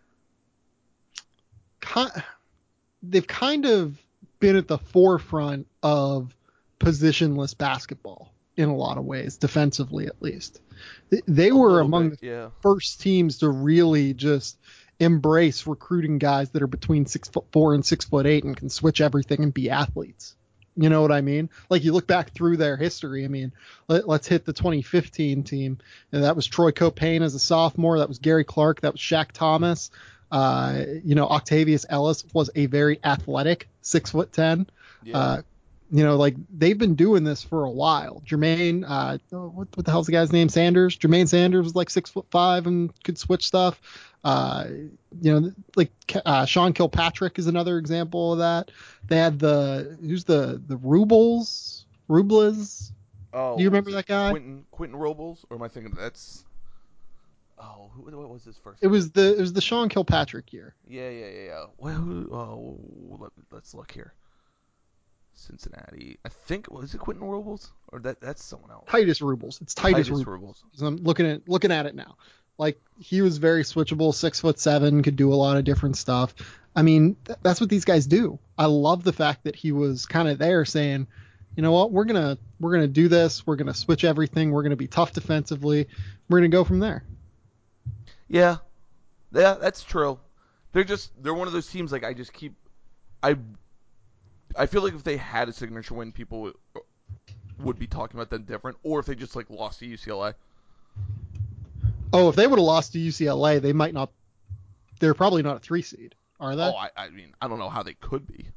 they've kind of been at the forefront of positionless basketball in a lot of ways, defensively at least. They were among bit, the yeah. first teams to really just embrace recruiting guys that are between six foot four and six foot eight and can switch everything and be athletes. You know what I mean? Like you look back through their history. I mean, let, let's hit the twenty fifteen team. And that was Troy Copain as a sophomore. That was Gary Clark. That was Shaq Thomas. Uh, you know, Octavius Ellis was a very athletic six foot ten. Yeah. Uh, you know, like they've been doing this for a while. Jermaine, uh, what, what the hell's the guy's name? Sanders. Jermaine Sanders was like six foot five and could switch stuff. Uh, you know, like uh, Sean Kilpatrick is another example of that. They had the who's the the Rubles, Rubles. Oh, Do you remember that guy? Quentin Quentin Robles, or am I thinking that's? Oh, who, what was his first? It name? was the it was the Sean Kilpatrick year. Yeah, yeah, yeah, yeah. Well, who, oh, let, let's look here. Cincinnati. I think was it Quentin Robles or that that's someone else. Titus Rubles. It's Titus, Titus Rubles. Rubles. I'm looking at looking at it now. Like he was very switchable, six foot seven, could do a lot of different stuff. I mean, th- that's what these guys do. I love the fact that he was kind of there saying, you know what, we're gonna we're gonna do this. We're gonna switch everything. We're gonna be tough defensively. We're gonna go from there. Yeah, yeah, that's true. They're just they're one of those teams. Like I just keep I I feel like if they had a signature win, people would, would be talking about them different, or if they just like lost to U C L A. Oh, if they would have lost to U C L A, they might not. They're probably not a three seed, are they? Oh, I, I mean, I don't know how they could be.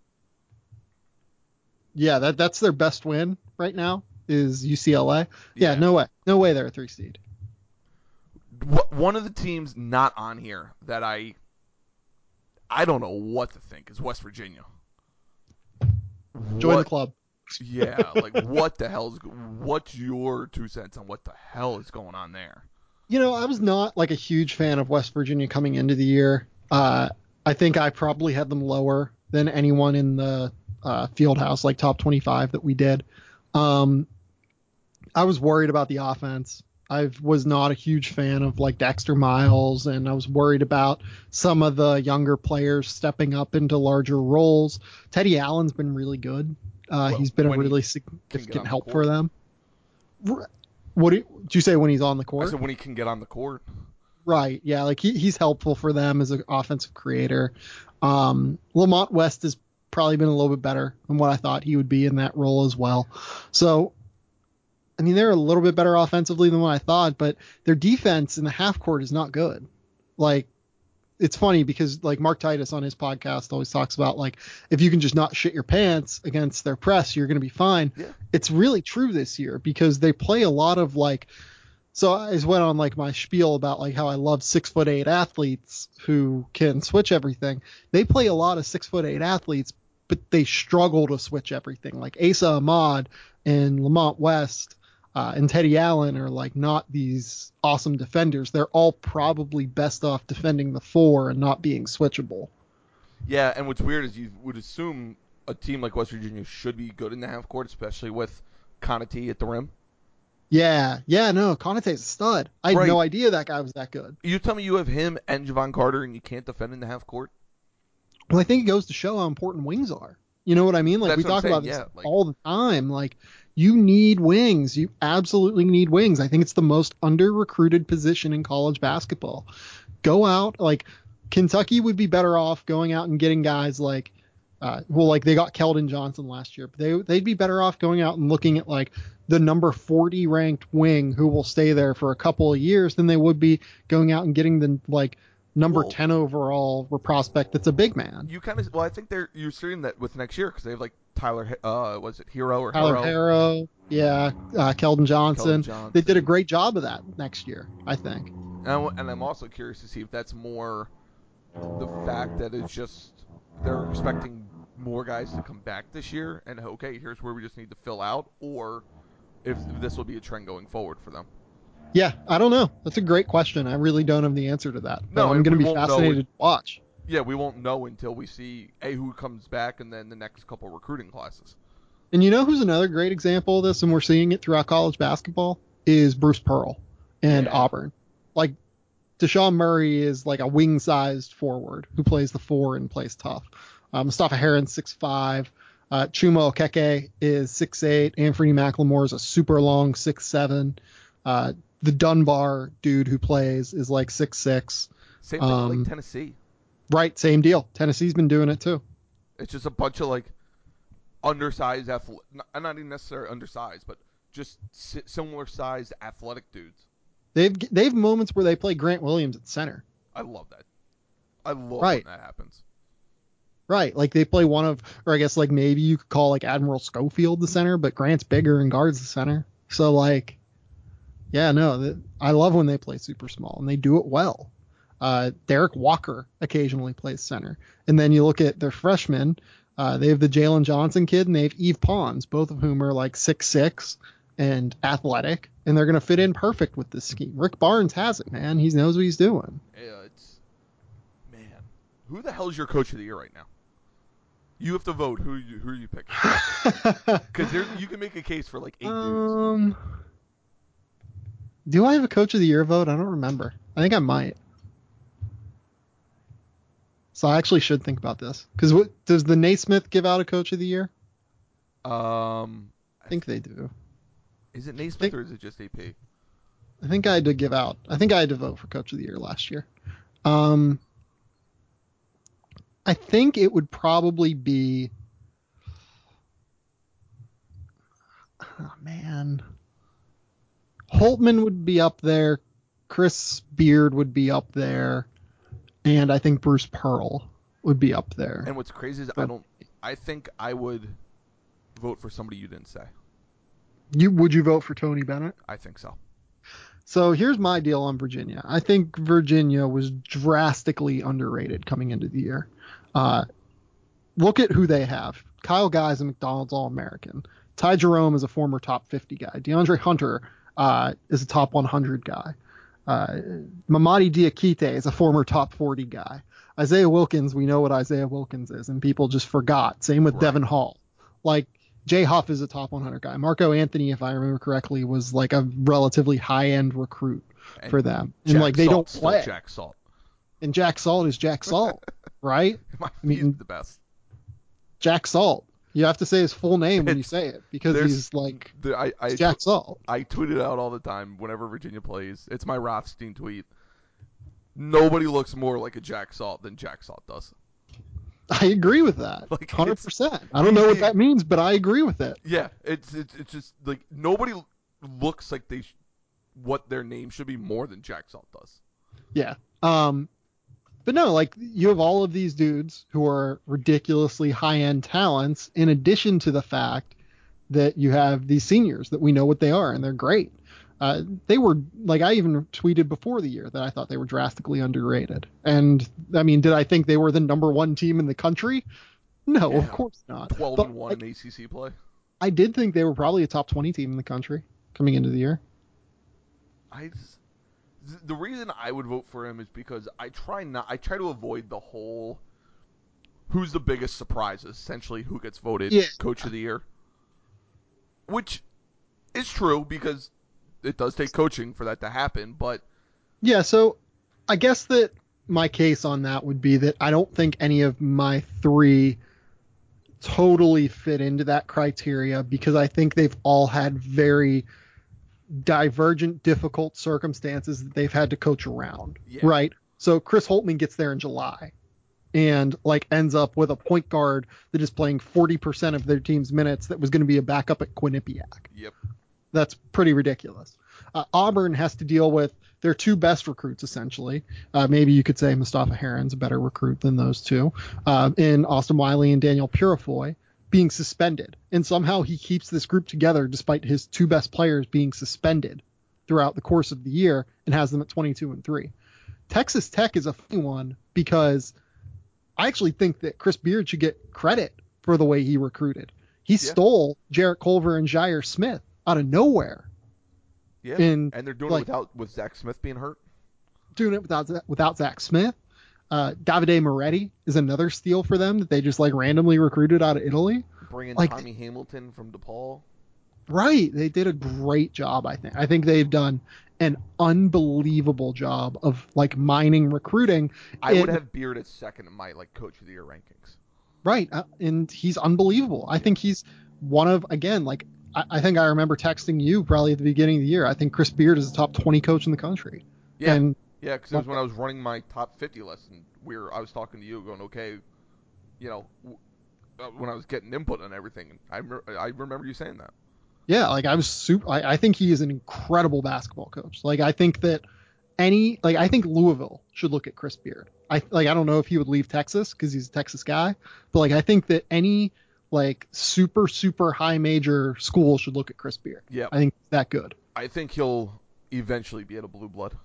Yeah, that that's their best win right now is U C L A. Yeah, Yeah. no way, no way they're a three seed. One of the teams not on here that I I don't know what to think is West Virginia. Join what, the club. Yeah, like what the hell's what's your two cents on what the hell is going on there? You know, I was not like a huge fan of West Virginia coming into the year. Uh, I think I probably had them lower than anyone in the uh, Fieldhouse, like top twenty-five that we did. Um, I was worried about the offense. I was not a huge fan of like Dexter Miles, and I was worried about some of the younger players stepping up into larger roles. Teddy Allen's been really good. Uh, Well, he's been a when he really can get significant on the help court. for them. R- What do you, did you say when he's on the court? I said when he can get on the court. Right. Yeah. Like he, he's helpful for them as an offensive creator. Um, Lamont West has probably been a little bit better than what I thought he would be in that role as well. So, I mean, they're a little bit better offensively than what I thought, but their defense in the half court is not good. Like, it's funny because like Mark Titus on his podcast always talks about like, if you can just not shit your pants against their press, you're going to be fine. Yeah. It's really true this year because they play a lot of like, so I just went on like my spiel about like how I love six foot eight athletes who can switch everything. They play a lot of six foot eight athletes, but they struggle to switch everything. Like Asa Ahmad and Lamont West, uh, and Teddy Allen are like not these awesome defenders. They're all probably best off defending the four and not being switchable. Yeah, and what's weird is you would assume a team like West Virginia should be good in the half court, especially with Conatee at the rim. Yeah, yeah, no, Konate's a stud. I had Right. no idea that guy was that good. You tell me you have him and Javon Carter and you can't defend in the half court? Well, I think it goes to show how important wings are. You know what I mean? Like That's we what I'm talk saying, about this yeah, like- all the time. Like you need wings. You absolutely need wings. I think it's the most under-recruited position in college basketball. Go out, like Kentucky would be better off going out and getting guys like, uh, well, like they got Keldon Johnson last year, but they they'd be better off going out and looking at like the number forty ranked wing who will stay there for a couple of years than they would be going out and getting the like number Well, ten overall prospect that's a big man. You kind of well, I think they're you're seeing that with next year because they have like Tyler, uh, was it Hero or Tyler Hero? Harrow, yeah, uh, Keldon Johnson. Keldon Johnson. They did a great job of that next year, I think. And, I, and I'm also curious to see if that's more the fact that it's just they're expecting more guys to come back this year, and okay, here's where we just need to fill out, or if this will be a trend going forward for them. Yeah, I don't know. That's a great question. I really don't have the answer to that. No, but I'm and going to we be won't know fascinated it- to watch. Yeah, we won't know until we see a who comes back and then the next couple recruiting classes. And you know who's another great example of this, and we're seeing it throughout college basketball, is Bruce Pearl and Yeah. Auburn. Like, Deshaun Murray is like a wing-sized forward who plays the four and plays tough. Um, Mustafa Heron's six five. Uh, Chuma Okeke is six eight. Anthony McLemore is a super long six seven. Uh, the Dunbar dude who plays is like six six. Same thing with Um, like Tennessee. Right, same deal. Tennessee's been doing it too. It's just a bunch of like undersized, athle- not, not even necessarily undersized, but just si- similar sized athletic dudes. They've they've moments where they play Grant Williams at center. I love that. I love Right. when that happens. Right, like they play one of, or I guess like maybe you could call like Admiral Schofield the center, but Grant's bigger and guards the center. So like, yeah, no, th- I love when they play super small and they do it well. Uh, Derek Walker occasionally plays center, and then you look at their freshmen. Uh, they have the Jalen Johnson kid and they have Eve Pons, both of whom are like six six and athletic, and they're gonna fit in perfect with this scheme. Rick Barnes has it, man. He knows what he's doing. Yeah, it's man. Who the hell is your coach of the year right now? You have to vote. Who you, who are you picking? Because you can make a case for like eight dudes. Um, do I have a coach of the year vote? I don't remember. I think I might. So I actually should think about this. Because what does the Naismith give out a coach of the year? Um, I think they do. is it Naismith think- or is it just A P? I think I had to give out. I think I had to vote for coach of the year last year. Um, I think it would probably be. Oh, man. Holtman would be up there. Chris Beard would be up there. And I think Bruce Pearl would be up there. And what's crazy is I don't. I think I would vote for somebody you didn't say. You would you vote for Tony Bennett? I think so. So here's my deal on Virginia. I think Virginia was drastically underrated coming into the year. Uh, look at who they have. Kyle Guy is a McDonald's All-American. Ty Jerome is a former top fifty guy. DeAndre Hunter uh, is a top one hundred guy. Uh, Mamadi Diakite is a former top forty guy. Isaiah Wilkins, we know what Isaiah Wilkins is, and people just forgot. Same with Right. Devin Hall. Like, Jay Huff is a top one hundred guy. Marco Anthony, if I remember correctly, was like a relatively high-end recruit And for them. Jack And like they don't Salt's still play. Jack Salt. And Jack Salt is Jack Salt, right? I mean- mean, the best. Jack Salt. You have to say his full name when you It's- say it because There's he's like the, I, I, it's Jack Salt. I tweet it out all the time whenever Virginia plays. It's my Rothstein tweet. Nobody looks more like a Jack Salt than Jack Salt does. I agree with that. Like, one hundred it's- percent. I don't know what he- that means, but I agree with it. Yeah, it's it's it's just like nobody looks like they sh- what their name should be more than Jack Salt does. Yeah. Um, but no, like you have all of these dudes who are ridiculously high-end talents, in addition to the fact that you have these seniors that we know what they are and they're great. Uh, they were like I even tweeted before the year that I thought they were drastically underrated. And I mean, did I think they were the number one team in the country? No, Yeah. of course not. Twelve But, and one like, in A C C play. I did think they were probably a top twenty team in the country. coming into the year. I just, the reason I would vote for him is because I try not I try to avoid the whole who's the biggest surprise, essentially who gets voted Yeah. coach of the year. Which is true because it does take coaching for that to happen, but Yeah, so I guess that my case on that would be that I don't think any of my three totally fit into that criteria because I think they've all had very divergent, difficult circumstances that they've had to coach around. Yeah. Right. So Chris Holtman gets there in July and like ends up with a point guard that is playing forty percent of their team's minutes that was going to be a backup at Quinnipiac. Yep. That's pretty ridiculous. Uh, Auburn has to deal with their two best recruits, essentially. Uh, maybe you could say Mustafa Heron's a better recruit than those two, uh, in Austin Wiley and Daniel Purifoy being suspended. And somehow he keeps this group together despite his two best players being suspended throughout the course of the year and has them at twenty-two and three. Texas Tech is a funny one because I actually think that Chris Beard should get credit for the way he recruited. He yeah. stole Jarrett Culver and Jair Smith out of nowhere. Yeah, and, and they're doing like, it without with Zach Smith being hurt. Doing it without without Zach Smith. Uh, Davide Moretti is another steal for them that they just like randomly recruited out of Italy. Bringing like, Tommy Hamilton from DePaul. Right, they did a great job. I think. I think they've done an unbelievable job of like mining recruiting. I and, would have Beard at second in my like coach of the year rankings. Right, uh, and he's unbelievable. I think he's one of again like. I think I remember texting you probably at the beginning of the year. I think Chris Beard is the top twenty coach in the country. Yeah, and, yeah, because it was when I was running my top fifty list, and we were, I was talking to you, going, okay, you know, when I was getting input on everything, I I remember you saying that. Yeah, like I was super. I, I think he is an incredible basketball coach. Like I think that any like I think Louisville should look at Chris Beard. I like I don't know if he would leave Texas because he's a Texas guy, but like I think that any like super super high major school should look at Chris Beard. Yeah, I think that good. I think he'll eventually be at a blue blood.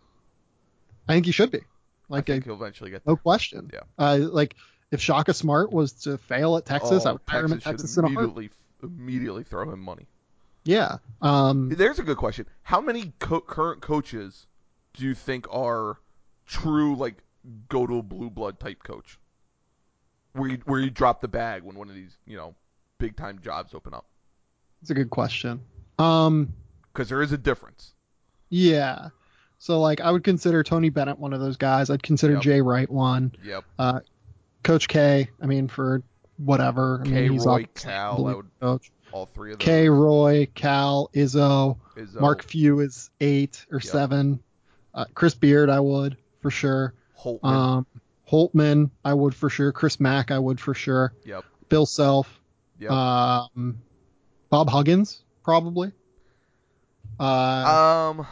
I think he should be. Like I think I, he'll eventually get there. No question. Yeah. Uh, like if Shaka Smart was to fail at Texas, oh, I would hire him at Texas Texas should in a immediately immediately throw him money. Yeah. Um, There's a good question. How many co- current coaches do you think are true like go to a blue blood type coach? Where you, where you drop the bag when one of these, you know, big time jobs open up? It's a good question. Um, because there is a difference. Yeah. So like I would consider Tony Bennett one of those guys. I'd consider Yep. Jay Wright one. Yep. Uh, Coach K. I mean for whatever. I K. mean he's Roy, up Cal. I would coach. all three of those. K. Roy, Cal, Izzo, Izzo. Mark Few is eight or Yep. seven. Uh, Chris Beard I would for sure. Holtman. Um, Holtman I would for sure. Chris Mack I would for sure. Yep. Bill Self. Yep. Um, Bob Huggins probably. Uh, um.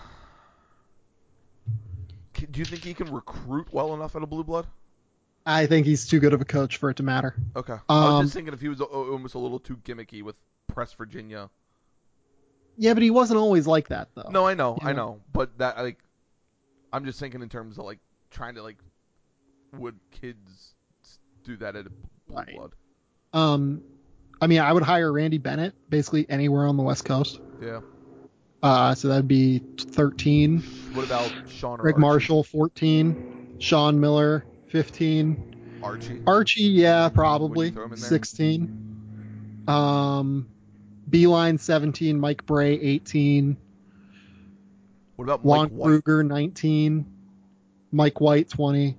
Do you think he can recruit well enough at a blue blood? I think he's too good of a coach for it to matter. Okay. I was Um, just thinking if he was almost a little too gimmicky with Press Virginia. Yeah, but he wasn't always like that though. No, I know, You I know? know, but that like, I'm just thinking in terms of like trying to like, would kids do that at a blue Right. blood? Um, I mean, I would hire Randy Bennett basically anywhere on the West Coast. Yeah. Uh, so that'd be thirteen. What about Sean or Greg Archie? Marshall, fourteen. Sean Miller, fifteen. Archie. Archie, yeah, probably throw him in there? sixteen. Um, Beeline, seventeen. Mike Bray, eighteen. What about Lon Mike White? Kruger, nineteen. Mike White, twenty.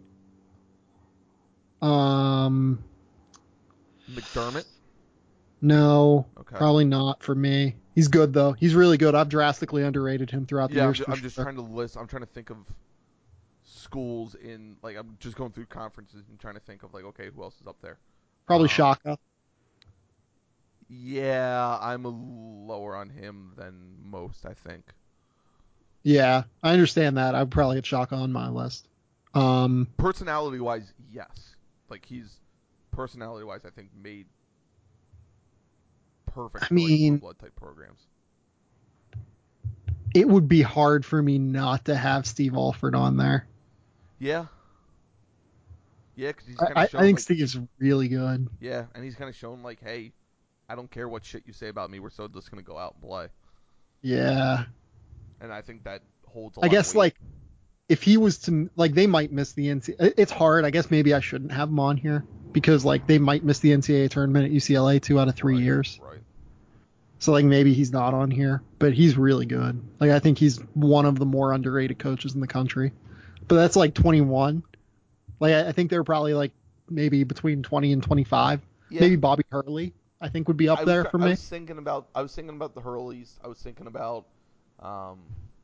Um, McDermott. no, Okay. probably not for me. He's good though. He's really good. I've drastically underrated him throughout the Yeah, I'm years. just, for I'm just sure. trying to list. I'm trying to think of schools in like I'm just going through conferences and trying to think of like okay, who else is up there? Probably Um, Shaka. Yeah, I'm a lower on him than most, I think. Yeah, I understand that. I would probably have Shaka on my list. Um, Personality-wise, yes. Like he's personality-wise, I think made perfect I for mean- like blue blood type programs. it would be hard for me not to have Steve Alford on there. Yeah. Yeah, because he's I, kind I, of I shown think like, Steve's really good. yeah, and he's kind of shown like, hey, I don't care what shit you say about me. We're so just gonna go out and play. Yeah. and I think that holds a I lot of guess weight. like if he was to like they might miss the N C A A. It's hard. I guess maybe I shouldn't have him on here because like they might miss the N C A A tournament at U C L A two out of three Right, years. right. So like maybe he's not on here, but he's really good. Like I think he's one of the more underrated coaches in the country. But that's like twenty-one. Like I, I think they're probably like maybe between twenty and twenty-five. Yeah, Maybe Bobby Hurley I think would be up I was there try- for I me. was thinking about I was thinking about the Hurleys. I was thinking about um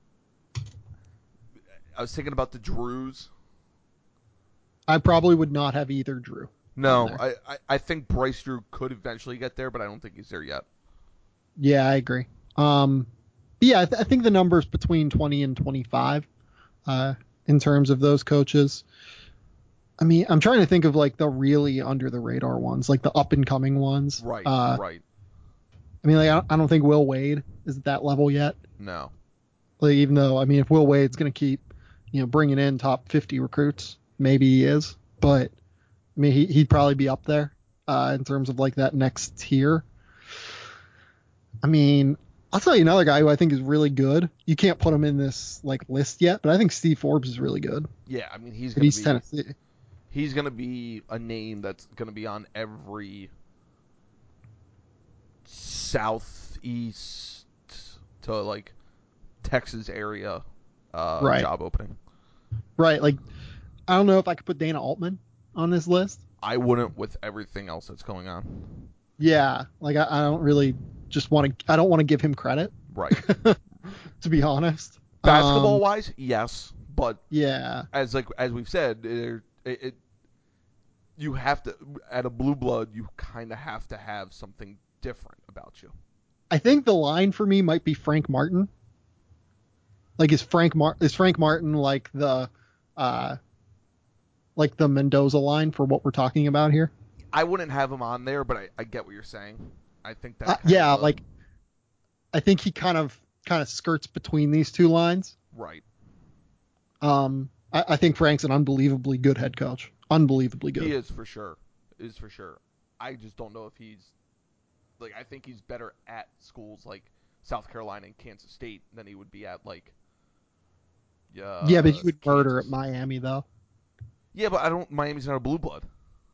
I was thinking about the Drews. I probably would not have either Drew on No, there. I, I, I think Bryce Drew could eventually get there, but I don't think he's there yet. Yeah, I agree. Um, yeah, I, th- I think the numbers between twenty and twenty-five uh, in terms of those coaches. I mean, I'm trying to think of like the really under the radar ones, like the up and coming ones. Right, Uh, right. I mean, like I I don't think Will Wade is at that level yet. No. Like even though I mean, if Will Wade's going to keep, you know, bringing in top fifty recruits, maybe he is. But I mean, he he'd probably be up there uh, in terms of like that next tier. I mean, I'll tell you another guy who I think is really good. You can't put him in this like list yet, but I think Steve Forbes is really good Yeah, I mean he's at gonna East be Tennessee. he's gonna be a name that's gonna be on every southeast to like Texas area uh, Right, job opening. right. Like I don't know if I could put Dana Altman on this list. I wouldn't with everything else that's going on. Yeah, like I, I don't really just want to. I don't want to give him credit, Right. to be honest. Basketball Um, wise, yes, but yeah, as like as we've said, it, it, it you have to at a blue blood, you kind of have to have something different about you. I think the line for me might be Frank Martin. Like is Frank Mar- is Frank Martin like the, uh, like the Mendoza line for what we're talking about here? I wouldn't have him on there, but I, I get what you're saying. I think that's Uh, kind of yeah, a like I think he kind of kind of skirts between these two lines. right. Um, I, I think Frank's an unbelievably good head coach. Unbelievably He good. is for sure. Is for sure. I just don't know if he's like I think he's better at schools like South Carolina and Kansas State than he would be at like Yeah, but uh, he would murder at Kansas. Miami though. Yeah, but I don't. Miami's not a blue blood.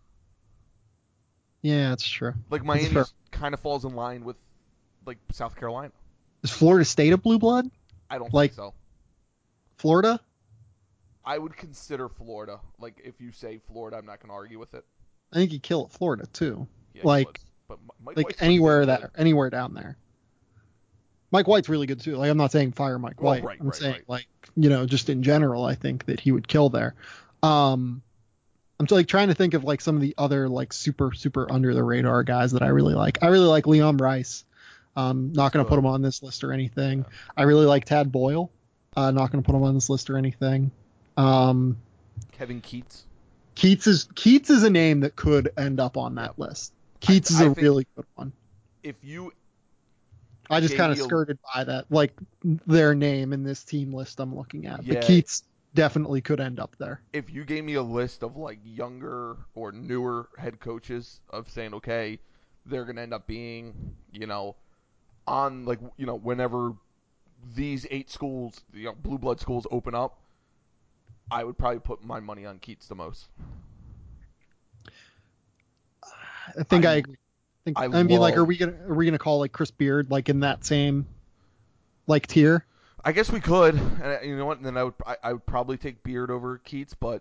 Yeah, that's true. Like That's fair. Miami's kind of falls in line with like South Carolina. Is Florida State a blue blood? I don't think Like so. Florida? I would consider Florida. Like if you say Florida, I'm not going to argue with it. I think he'd kill at Florida too. Yeah, he would. Like But Mike like White's pretty anywhere damn good. that anywhere down there. Mike White's really good too. Like I'm not saying fire Mike Well, White. right, I'm right, saying right. like, you know, just in general, I think that he would kill there. Um I'm like trying to think of like some of the other like super super under the radar guys that I really like. I really like Leon Rice. Um, not He's going to put good. him on this list or anything. Yeah. I really like Tad Boyle. Uh, not going to put him on this list or anything. Um, Kevin Keats. Keats is Keats is a name that could end up on that Yep. list. I, Keats is I a think really good one. if you I just gave kind of me a skirted by that, like their name in this team list I'm looking at. But yeah, Keats definitely could end up there. if you gave me a list of like younger or newer head coaches of saying okay, they're going to end up being, you know, on like you know whenever these eight schools, you know, blue blood schools open up, I would probably put my money on Keats the most. I think I I agree. I think I I mean like are love. we gonna are we gonna call like Chris Beard like in that same like tier? I guess we could, and you know what? And then I would I, I would probably take Beard over Keats, but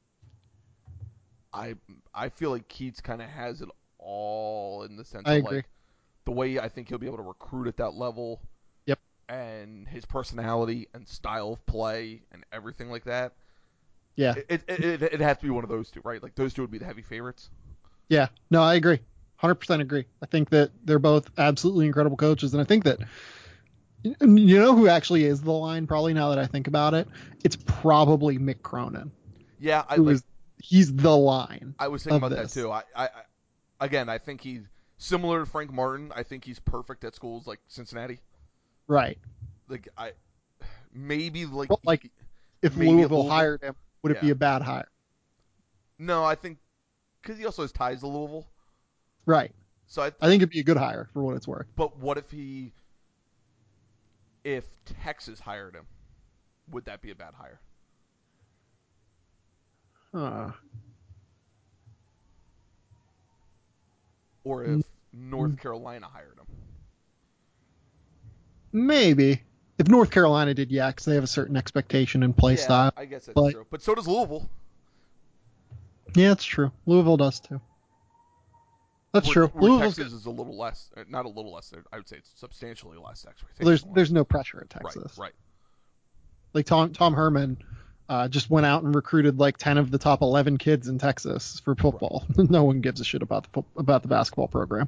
I I feel like Keats kind of has it all in the sense I of agree. like the way I think he'll be able to recruit at that level, Yep. and his personality and style of play and everything like that. Yeah. It it it it'd have to be one of those two, right? Like those two would be the heavy favorites. Yeah. No, I agree. one hundred percent agree. I think that they're both absolutely incredible coaches. And I think that, you know, who actually is the line, probably now that I think about it? It's probably Mick Cronin, Yeah, I who like. is, he's the line I was thinking of about that this. too. I, I, I again, I think he's similar to Frank Martin. I think he's perfect at schools like Cincinnati. Right. Like I, maybe like But like, he, if maybe at Louisville Louisville. hired him, would it be Yeah. a bad hire? No, I think because he also has ties to Louisville. Right. So I, I think it'd be a good hire for what it's worth. but what if he if Texas hired him, would that be a bad hire? Uh, Or if North Carolina hired him? maybe. If North Carolina did, yeah, because they have a certain expectation and play Yeah, style. I guess that's but, true. But so does Louisville. Yeah, it's true. Louisville does too. That's where, true. Where Louisville's Texas is a little less, not a little less. I would say it's substantially less well, there's expectation. there's no pressure at Texas. Right, right. Like Tom Tom Herman uh, just went out and recruited like ten of the top eleven kids in Texas for football. Right. No one gives a shit about the about the basketball program.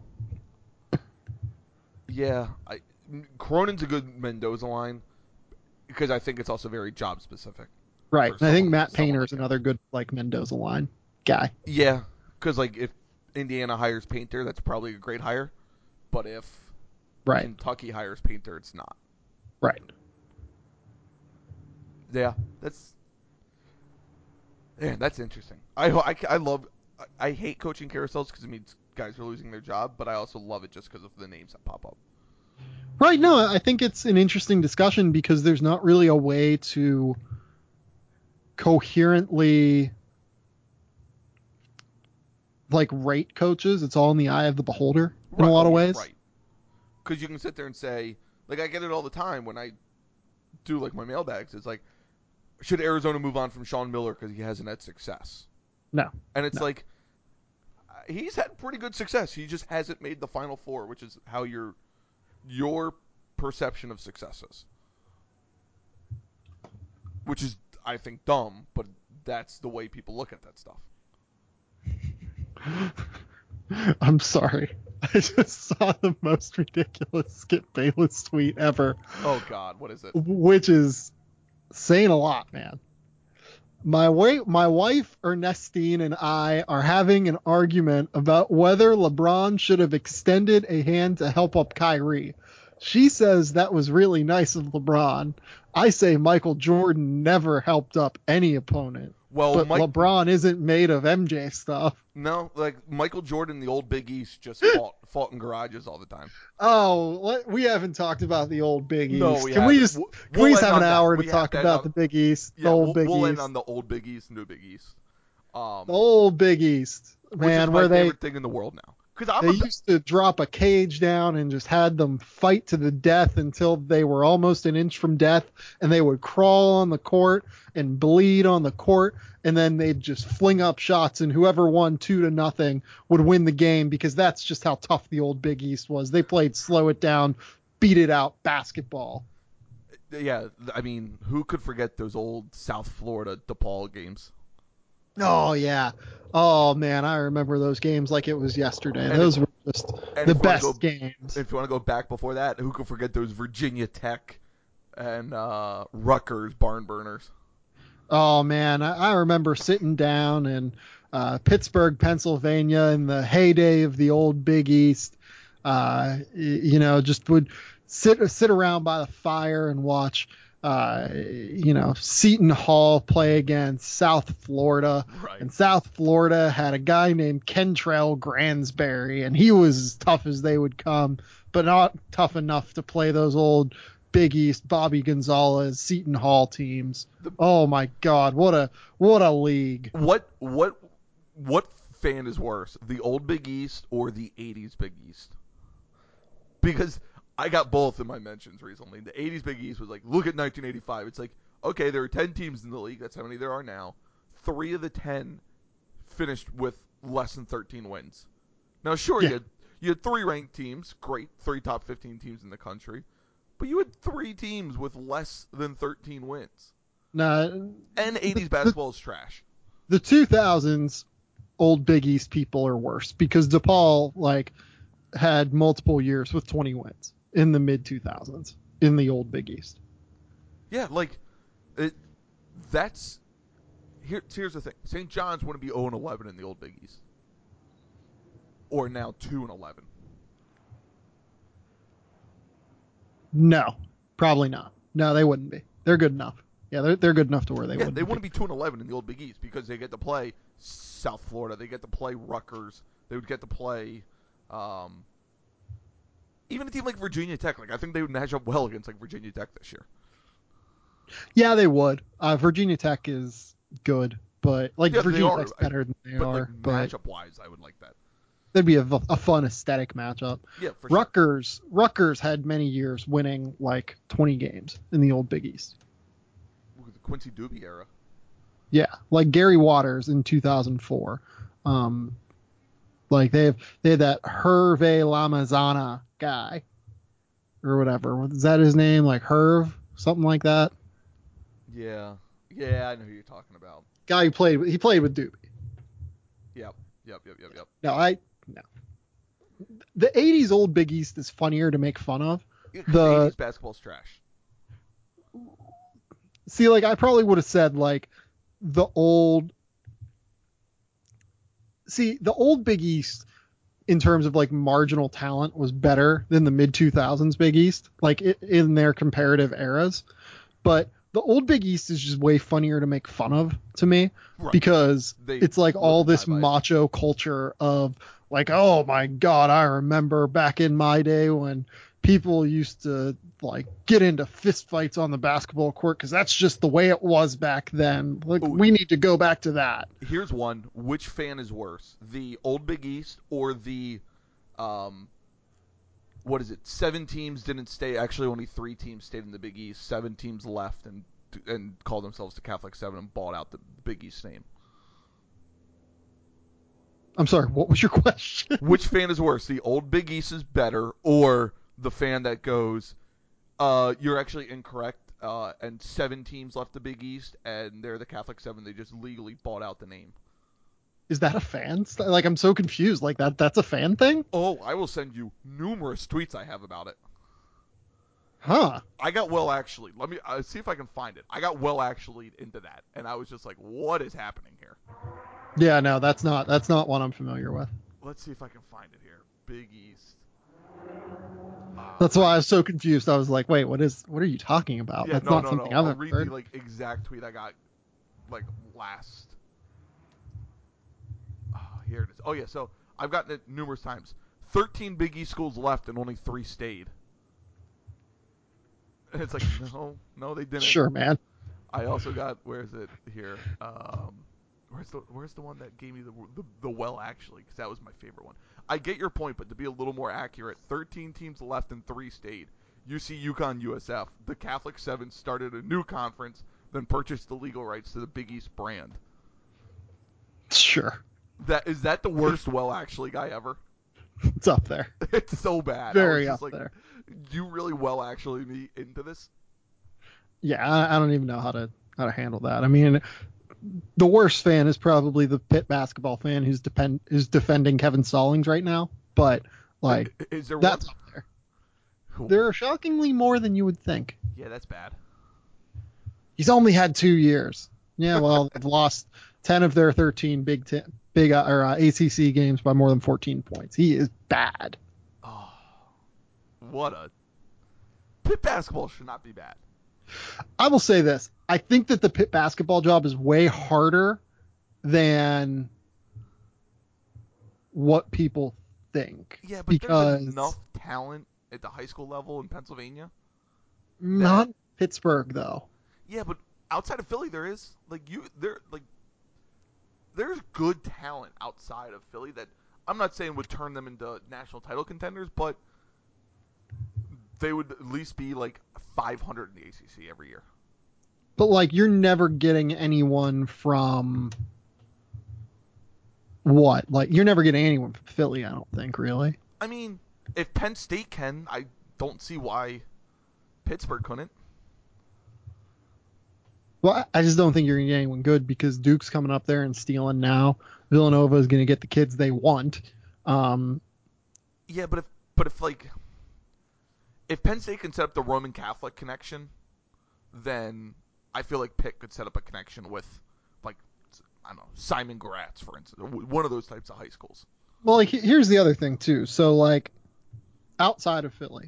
Yeah, I, Cronin's a good Mendoza line because I think it's also very job specific. Right. And I think Matt Painter is like another good like Mendoza line guy. Yeah, because like if Indiana hires Painter, that's probably a great hire. But if right. Kentucky hires Painter, it's not. Right. Yeah, that's yeah, that's interesting. I I, I love I, I hate coaching carousels because it means guys are losing their job, but I also love it just because of the names that pop up. Right. No, I think it's an interesting discussion because there's not really a way to coherently like rate coaches. It's all in the eye of the beholder in right. a lot oh, of yeah, ways. Right. Because you can sit there and say, like, I get it all the time when I do like my mailbags. It's like, should Arizona move on from Sean Miller because he hasn't had success? No. And it's no. like, he's had pretty good success. He just hasn't made the Final Four, which is how your your perception of success is. Which is, I think, dumb, but that's the way people look at that stuff. I'm sorry. I just saw the most ridiculous Skip Bayless tweet ever. Oh, God. What is it? Which is saying a lot, man. My, wa- my wife, Ernestine, and I are having an argument about whether LeBron should have extended a hand to help up Kyrie. She says that was really nice of LeBron. I say Michael Jordan never helped up any opponent. Well, but Mike, LeBron isn't made of M J stuff. No, like Michael Jordan, the old Big East, just fought, fought in garages all the time. Oh, let, we haven't talked about the old Big East. No, we can haven't. we just we'll, can we'll we just have an that. hour we to talk to about on, the Big East, yeah, the old we'll, Big we'll East? end on the old Big East, new Big East. Um, the old Big East, man, which is my where favorite they thing in the world now. Because I'm they a, used to drop a cage down and just had them fight to the death until they were almost an inch from death, and they would crawl on the court and bleed on the court, and then they'd just fling up shots, and whoever won two to nothing would win the game because that's just how tough the old Big East was. They played slow it down, beat it out basketball. Yeah, I mean, who could forget those old South Florida DePaul games? Oh yeah. Oh man, I remember those games like it was yesterday. And those if, were just the best go, games. If you want to go back before that, who could forget those Virginia Tech and uh, Rutgers barn burners? Oh man, I, I remember sitting down in uh, Pittsburgh, Pennsylvania, in the heyday of the old Big East. Uh, you know, just would sit sit around by the fire and watch. Uh, you know, Seton Hall play against South Florida. Right. And South Florida had a guy named Kentrell Gransberry, and he was as tough as they would come, but not tough enough to play those old Big East, Bobby Gonzalez, Seton Hall teams. The, oh my God, what a what a league! What what what fan is worse, the old Big East or the eighties Big East? Because I got both in my mentions recently. The eighties Big East was like, look at nineteen eighty-five. It's like, okay, there are ten teams in the league. That's how many there are now. Three of the ten finished with less than thirteen wins. Now, sure, yeah. you, had, you had three ranked teams. Great. Three top fifteen teams in the country. But you had three teams with less than thirteen wins. Nah, and eighties the, basketball is trash. The two thousands old Big East people are worse because DePaul, like, had multiple years with twenty wins in the mid two thousands in the old Big East. Yeah, like it, that's here. Here's the thing: Saint John's wouldn't be zero and eleven in the old Big East, or now two and eleven. No, probably not. No, they wouldn't be. They're good enough. Yeah, they're they're good enough to where they yeah, would. They wouldn't be two and eleven in the old Big East because they get to play South Florida. They get to play Rutgers. They would get to play. Um, Even a team like Virginia Tech, like I think they would match up well against like Virginia Tech this year. Yeah, they would. Uh, Virginia Tech is good, but like Yeah, they Virginia are. Tech's I, better than they but are. like But matchup wise, I would like that. that'd be a, a fun aesthetic matchup. Yeah, for sure. Rutgers, Rutgers had many years winning like twenty games in the old Big East. Ooh, the Quincy Doobie era. Yeah, like Gary Waters in two thousand four. Um, like they have they had that Hervé Lamazana guy or whatever. Is that his name? Like Herv, something like that. Yeah, yeah, I know who you're talking about. Guy who played he played with Doobie. Yep, yep, yep, yep, yep. No, I no. The eighties old Big East is funnier to make fun of. Yeah, The eighties basketball's trash. see, like I probably would have said like the old. See, the old Big East in terms of like marginal talent was better than the mid two thousands Big East, like it, in their comparative eras. But the old Big East is just way funnier to make fun of to me Right. because They it's like live all and die this by it. macho culture of like, oh my God, I remember back in my day when people used to like get into fist fights on the basketball court because that's just the way it was back then. Like Ooh. we need to go back to that. Here's one. Which fan is worse, the old Big East or the, um, what is it? Seven teams didn't stay. Actually, only three teams stayed in the Big East. Seven teams left and and called themselves the Catholic Seven and bought out the Big East name. I'm sorry, what was your question? Which fan is worse? The old Big East is better, or the fan that goes, uh, you're actually incorrect, uh, and seven teams left the Big East, and they're the Catholic Seven. They just legally bought out the name. Is that a fan? Like I'm so confused. Like that that's a fan thing? Oh, I will send you numerous tweets I have about it. Huh. I got well actually. Let me uh, see if I can find it. I got well actually into that, and I was just like, "What is happening here?" Yeah, no, that's not that's not one I'm familiar with. Let's see if I can find it here. Big East. Uh, That's why I was so confused. I was like, wait, what is what are you talking about? Yeah, That's no, not no, something no. I've I'll ever read heard. the like exact tweet I got, like last. Oh, here it is. Oh yeah, so I've gotten it numerous times. Thirteen Big East schools left, and only three stayed. And it's like, no, no, they didn't. Sure, man. I also got, where is it here? Um, where's the where's the one that gave me the the, the well actually? Because that was my favorite one. I get your point, but to be a little more accurate, thirteen teams left and three stayed. U C, UConn, U S F. The Catholic Seven started a new conference, then purchased the legal rights to the Big East brand. Sure. That is that the worst well actually guy ever? It's up there. It's so bad. Very I was up just like, there. you really well actually me into this? Yeah, I, I don't even know how to how to handle that. I mean, the worst fan is probably the Pitt basketball fan who's depend who's defending Kevin Stallings right now. But like, is there that's one? up there. There are shockingly more than you would think. Yeah, that's bad. He's only had two years. Yeah, well, they've lost ten of their thirteen Big Ten, Big uh, or uh, A C C games by more than fourteen points. He is bad. Oh, what a Pitt basketball should not be bad. I will say this: I think that the Pitt basketball job is way harder than what people think. Yeah, but because there's enough talent at the high school level in Pennsylvania. Not Pittsburgh though. Yeah, but outside of Philly, there is like you there like there's good talent outside of Philly that I'm not saying would turn them into national title contenders, but they would at least be like five hundred in the A C C every year. But like you're never getting anyone from what? Like you're never getting anyone from Philly, I don't think, really. I mean, if Penn State can, I don't see why Pittsburgh couldn't. Well, I just don't think you're going to get anyone good because Duke's coming up there and stealing now. Villanova is going to get the kids they want. Um, yeah, but if but if like if Penn State can set up the Roman Catholic connection, then I feel like Pitt could set up a connection with like I don't know Simon Gratz, for instance, one of those types of high schools. Well, like here's the other thing too. So like outside of Philly,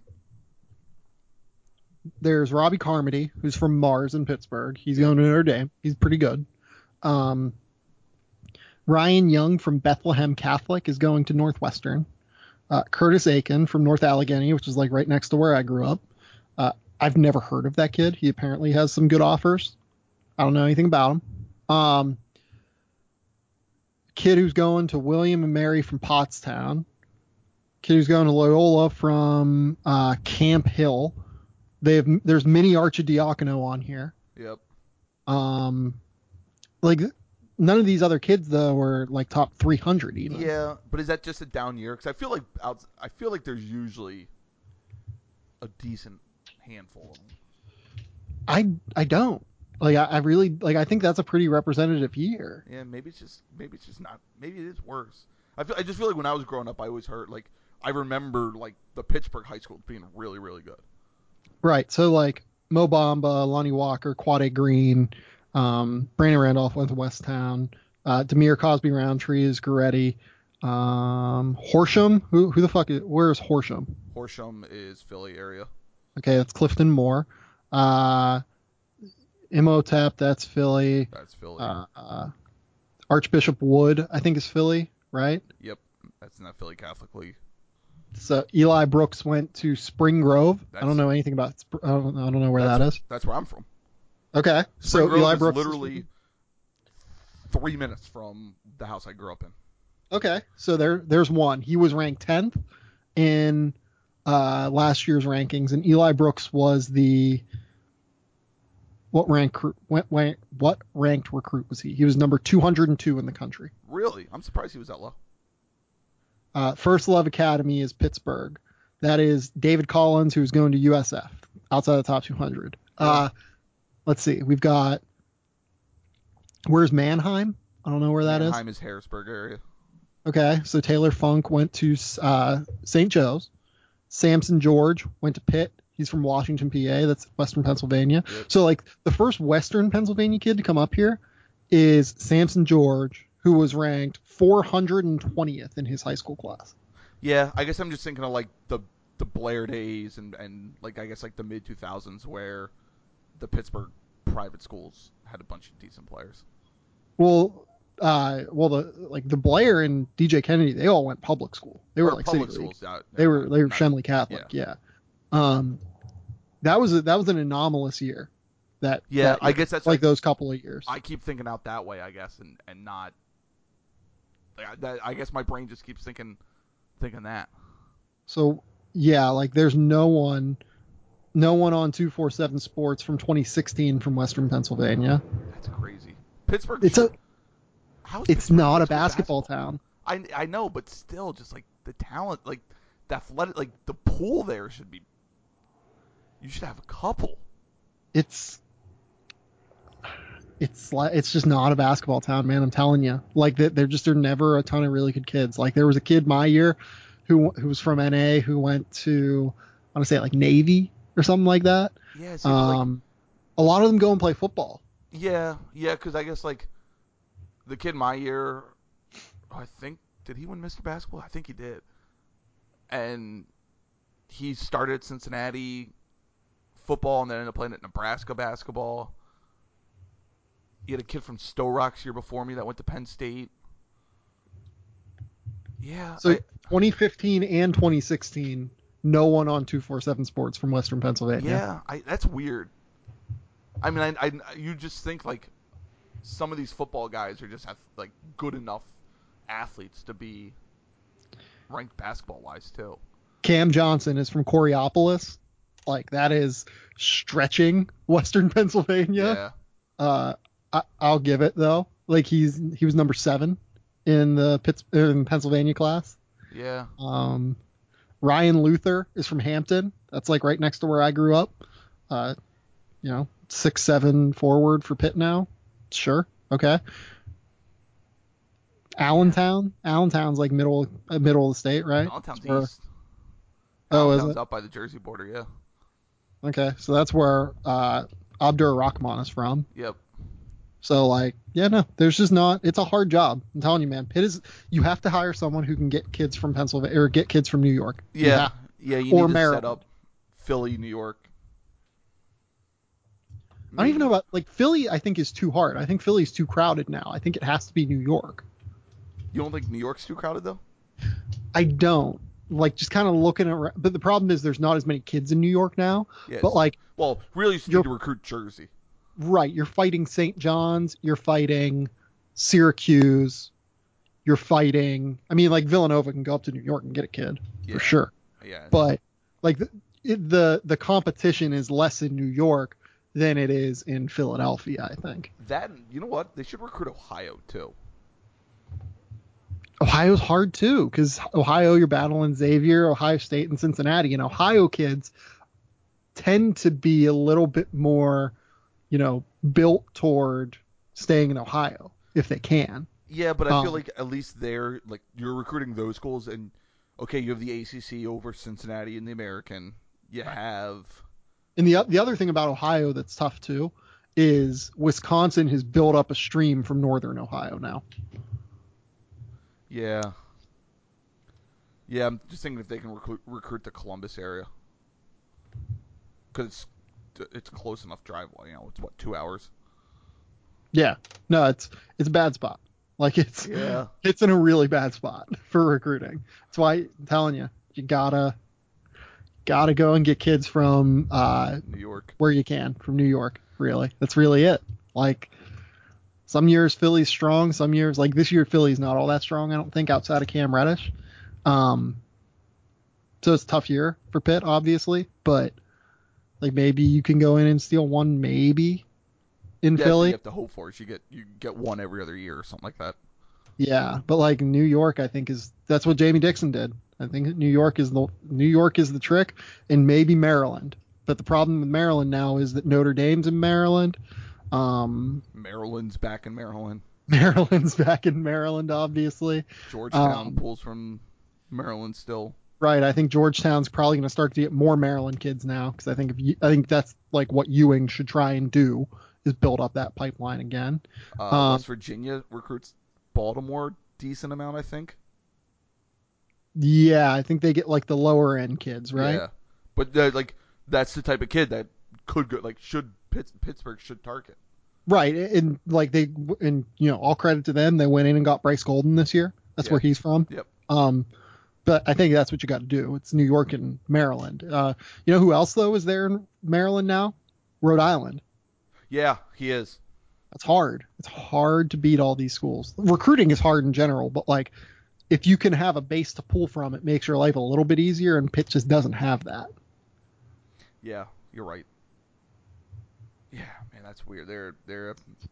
there's Robbie Carmody, who's from Mars in Pittsburgh. He's going to Notre Dame. He's pretty good. Um, Ryan Young from Bethlehem Catholic is going to Northwestern. Uh, Curtis Aiken from North Allegheny, which is like right next to where I grew up. Uh, I've never heard of that kid. He apparently has some good offers. I don't know anything about him. Um, kid who's going to William and Mary from Pottstown. Kid who's going to Loyola from uh, Camp Hill. They have there's mini Archidiacono on here. Yep. Um, like none of these other kids though were like top three hundred even. Yeah, but is that just a down year? Because I feel like out, I feel like there's usually a decent handful of them. I I don't like I, I really like I think that's a pretty representative year. Yeah, maybe it's just maybe it's just not. Maybe it is worse. I feel I just feel like when I was growing up, I always heard like I remember like the Pittsburgh high schools being really really good. Right. So like Mo Bamba, Lonnie Walker, Quade Green, um, Brandon Randolph went to Westtown, uh, Demir Cosby Roundtree is Goretti, um, Horsham. Who who the fuck is where's Horsham? Horsham is Philly area. Okay, that's Clifton Moore. Uh, Imhotep, that's Philly. That's Philly. Uh, uh, Archbishop Wood, I think is Philly, right? Yep, that's not Philly Catholic League. So Eli Brooks went to Spring Grove. That's, I don't know anything about. I don't, I don't know where that is. That's where I'm from. Okay, Spring so Grove Eli is Brooks literally three minutes from the house I grew up in. Okay, so there there's one. He was ranked tenth in uh, last year's rankings, and Eli Brooks was the what rank what, what ranked recruit was he? He was number two hundred two in the country. Really, I'm surprised he was that low. Uh, First Love Academy is Pittsburgh. That is David Collins, who's going to U S F outside the top two hundred. Yeah. Uh, let's see, we've got where's Mannheim? I don't know where that Mannheim is. is Harrisburg area. Okay, so Taylor Funk went to uh, Saint Joe's. Samson George went to Pitt. He's from Washington, P A. That's Western Pennsylvania. Yep. So, like, the first Western Pennsylvania kid to come up here is Samson George, who was ranked four hundred twentieth in his high school class. Yeah, I guess I'm just thinking of, like, the the Blair days and, and like, I guess, like, the mid two thousands where the Pittsburgh private schools had a bunch of decent players. Well, uh, well, the like the Blair and D J Kennedy, they all went public school. They were Or like public city league. schools. Not, They were not, they were not, Shenley Catholic. Yeah. yeah. Um, that was a, that was an anomalous year. That Yeah, that I year. guess that's like, like those couple of years. I keep thinking out that way, I guess, and and not. Like, that, I guess my brain just keeps thinking, thinking that. So yeah, like there's no one, no one on two forty-seven Sports from twenty sixteen from Western Pennsylvania. That's crazy. Pittsburgh. It's should, a. How is It's Pittsburgh not high a school basketball town. I I know, but still, just like the talent, like the athletic, like the pool there should be. You should have a couple. It's. It's like it's just not a basketball town, man. I'm telling you. Like that, there just are never a ton of really good kids. Like there was a kid my year, who who was from N A who went to I want to say like Navy or something like that. Yeah. See, Um, like, a lot of them go and play football. yeah, yeah, because I guess like the kid my year, I think did he win Mister Basketball? I think he did, and he started at Cincinnati football and then ended up playing at Nebraska basketball. You had a kid from Stowe Rocks year before me that went to Penn State. Yeah. So I, twenty fifteen and twenty sixteen, no one on two forty-seven Sports from Western Pennsylvania. yeah, I, that's weird. I mean, I, I, you just think like some of these football guys are just have like good enough athletes to be ranked basketball wise too. Cam Johnson is from Coriopolis. Like that is stretching Western Pennsylvania. Yeah. Uh, I, I'll give it though. Like he's he was number seven in the Pitts, in Pennsylvania class. Yeah. Um, Ryan Luther is from Hampton. That's like right next to where I grew up. Uh, you know, six seven forward for Pitt now. Sure, okay. Allentown. Allentown's like middle uh, middle of the state, right? Allentown's Where- east. Oh, is Allentown's it? up by the Jersey border. Yeah. Okay, so that's where uh, Abdur Rahman is from. Yep. So like, yeah, no, there's just not. It's a hard job. I'm telling you, man. Pitt is. You have to hire someone who can get kids from Pennsylvania or get kids from New York. You Yeah. have- Yeah. You or need to Maryland. set up Philly, New York. I don't even know about like Philly. I think is too hard. I think Philly's too crowded now. I think it has to be New York. You don't think New York's too crowded though? I don't. like just kind of looking around. But the problem is there's not as many kids in New York now. Yeah, But it's, like well, really, you need you're to recruit Jersey. right, you're fighting Saint John's, you're fighting Syracuse, you're fighting. I mean, like Villanova can go up to New York and get a kid Yeah, for sure. yeah, But like the it, the the competition is less in New York than it is in Philadelphia, I think. that you know what? They should recruit Ohio too. Ohio's hard too because Ohio, you're battling Xavier, Ohio State, and Cincinnati. And Ohio kids tend to be a little bit more, you know, built toward staying in Ohio if they can. Yeah, but I feel Um, like at least they're like you're recruiting those schools, and okay, you have the A C C over Cincinnati and the American. You have and the the other thing about Ohio that's tough too is Wisconsin has built up a stream from northern Ohio now. yeah, yeah. I'm just thinking if they can recruit recruit the Columbus area because it's it's close enough drive. You know, it's what two hours. Yeah, no, it's it's a bad spot. Like it's Yeah, it's in a really bad spot for recruiting. That's why I'm telling you, you gotta gotta go and get kids from uh, New York. where you can from New York. Really, that's really it. Like some years Philly's strong, some years like this year Philly's not all that strong. I don't think outside of Cam Reddish. Um, so it's a tough year for Pitt, obviously, but like maybe you can go in and steal one, maybe in Yeah, that's what you Philly. have to hope for. Is you get you get one every other year or something like that. Yeah, but like New York, I think is that's what Jamie Dixon did. I think New York is the New York is the trick, and maybe Maryland. But the problem with Maryland now is that Notre Dame's in Maryland. Um, Maryland's back in Maryland. Maryland's back in Maryland, obviously. Georgetown Um, pulls from Maryland still. right. I think Georgetown's probably going to start to get more Maryland kids now because I think if you, I think that's like what Ewing should try and do is build up that pipeline again. Uh, Um, West Virginia recruits Baltimore decent amount, I think. yeah, I think they get like the lower end kids, right? Yeah, but uh, like that's the type of kid that could go like should Pitts, Pittsburgh should target. Right, and like they and you know all credit to them, they went in and got Bryce Golden this year. That's Yeah. where he's from. Yep. Um, but I think that's what you got to do. It's New York and Maryland. Uh, you know who else though is there in Maryland now? Rhode Island. Yeah, he is. That's hard. It's hard to beat all these schools. Recruiting is hard in general, but like if you can have a base to pull from, it makes your life a little bit easier. And Pitt just doesn't have that. Yeah, you're right. Yeah, man, that's weird. They're they're.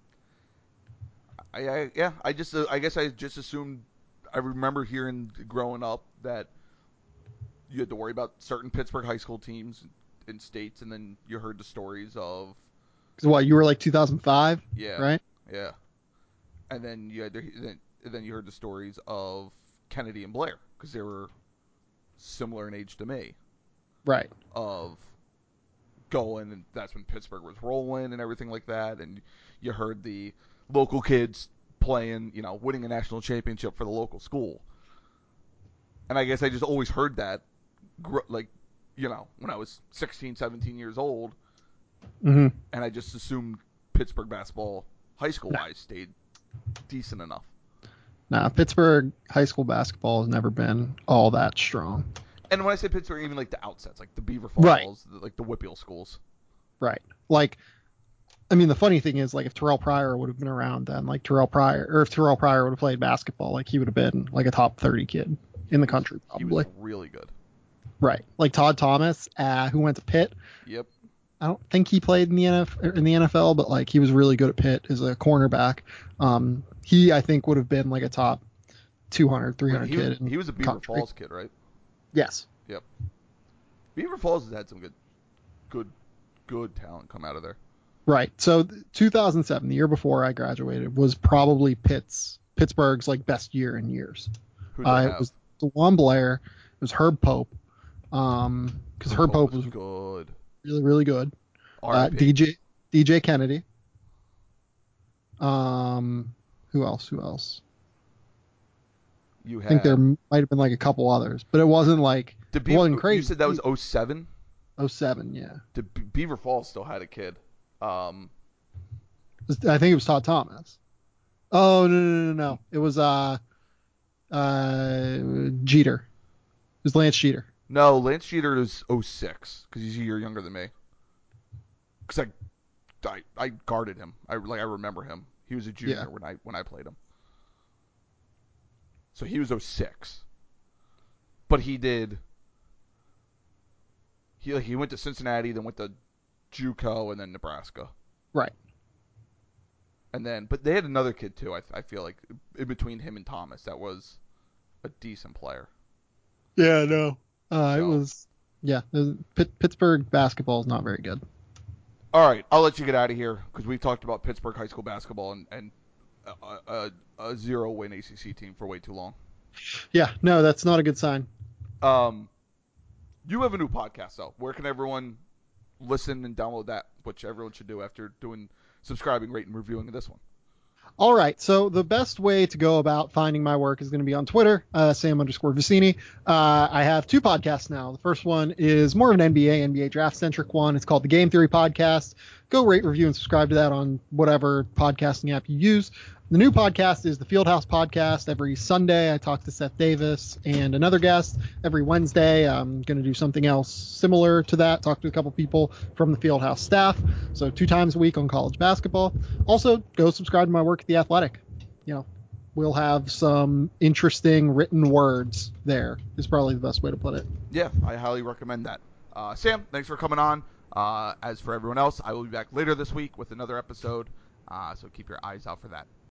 I, I yeah. I just uh, I guess I just assumed. I remember hearing growing up that you had to worry about certain Pittsburgh high school teams in states, and then you heard the stories of Because what you were like two thousand five, yeah, right? yeah, and then you had to, then then you heard the stories of Kennedy and Blair because they were similar in age to me Right. of going, and that's when Pittsburgh was rolling and everything like that, and you heard the local kids playing, you know, winning a national championship for the local school, and I guess I just always heard that, like, you know, when I was sixteen, seventeen years old, Mm-hmm. and I just assumed Pittsburgh basketball, high school wise, stayed decent enough. Now, Pittsburgh high school basketball has never been all that strong. And when I say Pittsburgh, even like the outsets, like the Beaver Right, Falls, the, like the Whitfield schools. right. Like, I mean, the funny thing is, like, if Terrell Pryor would have been around then, like Terrell Pryor, or if Terrell Pryor would have played basketball, like he would have been like a top thirty kid He in the was country, he was probably. really good. Right. Like Todd Thomas, uh, who went to Pitt. Yep. I don't think he played in the N F L, in the N F L, but like he was really good at Pitt as a cornerback. Um, he, I think, would have been like a top two hundred, Wait, three hundred he was kid in he was a the Beaver country. Falls kid, right? Yes. Yep. Beaver Falls has had some good, good, good talent come out of there. Right. So two thousand seven, the year before I graduated, was probably Pitt's Pittsburgh's like best year in years. Who'd they Uh, it have? was DeJuan Blair, it was Herb Pope, um, because Herb Pope was good. really really good. Uh, R I P. D J D J Kennedy. Um, who else? Who else? You I think there had might have been like a couple others, but it wasn't like the it wasn't Beaver. You crazy. said that was oh seven. oh seven, yeah. The Be- Beaver Falls still had a kid. Um, It was- I think it was Todd Thomas. Oh no no no no no! It was uh uh Jeter. was Lance Cheater. No, Lance Cheater is oh six because he's a year younger than me. Because I, I, I guarded him. I like I remember him. He was a junior Yeah. when I when I played him. So he was oh six. But he did. He like, he went to Cincinnati, then went to JUCO, and then Nebraska. Right. And then, but they had another kid too. I, I feel like in between him and Thomas, that was a decent player. Yeah, no. Uh, it So, was, yeah, the Pitt, Pittsburgh basketball is not very good. all right, I'll let you get out of here because we've talked about Pittsburgh high school basketball and and a, a, a zero win A C C team for way too long. Yeah, no, that's not a good sign. Um, you have a new podcast though. Where can everyone listen and download that? Which everyone should do after doing subscribing, rating, reviewing this one. All right, so the best way to go about finding my work is going to be on Twitter, uh, Sam underscore Vicini. Uh, I have two podcasts now. The first one is more of an N B A, N B A draft centric one. It's called the Game Theory Podcast. Go rate, review, and subscribe to that on whatever podcasting app you use. The new podcast is the Fieldhouse Podcast. Every Sunday, I talk to Seth Davis and another guest. Every Wednesday, I'm going to do something else similar to that, talk to a couple people from the Fieldhouse staff. So two times a week on college basketball. Also, go subscribe to my work at The Athletic. You know, we'll have some interesting written words there, is probably the best way to put it. Yeah, I highly recommend that. Uh, Sam, thanks for coming on. Uh, as for everyone else, I will be back later this week with another episode. Uh, so keep your eyes out for that.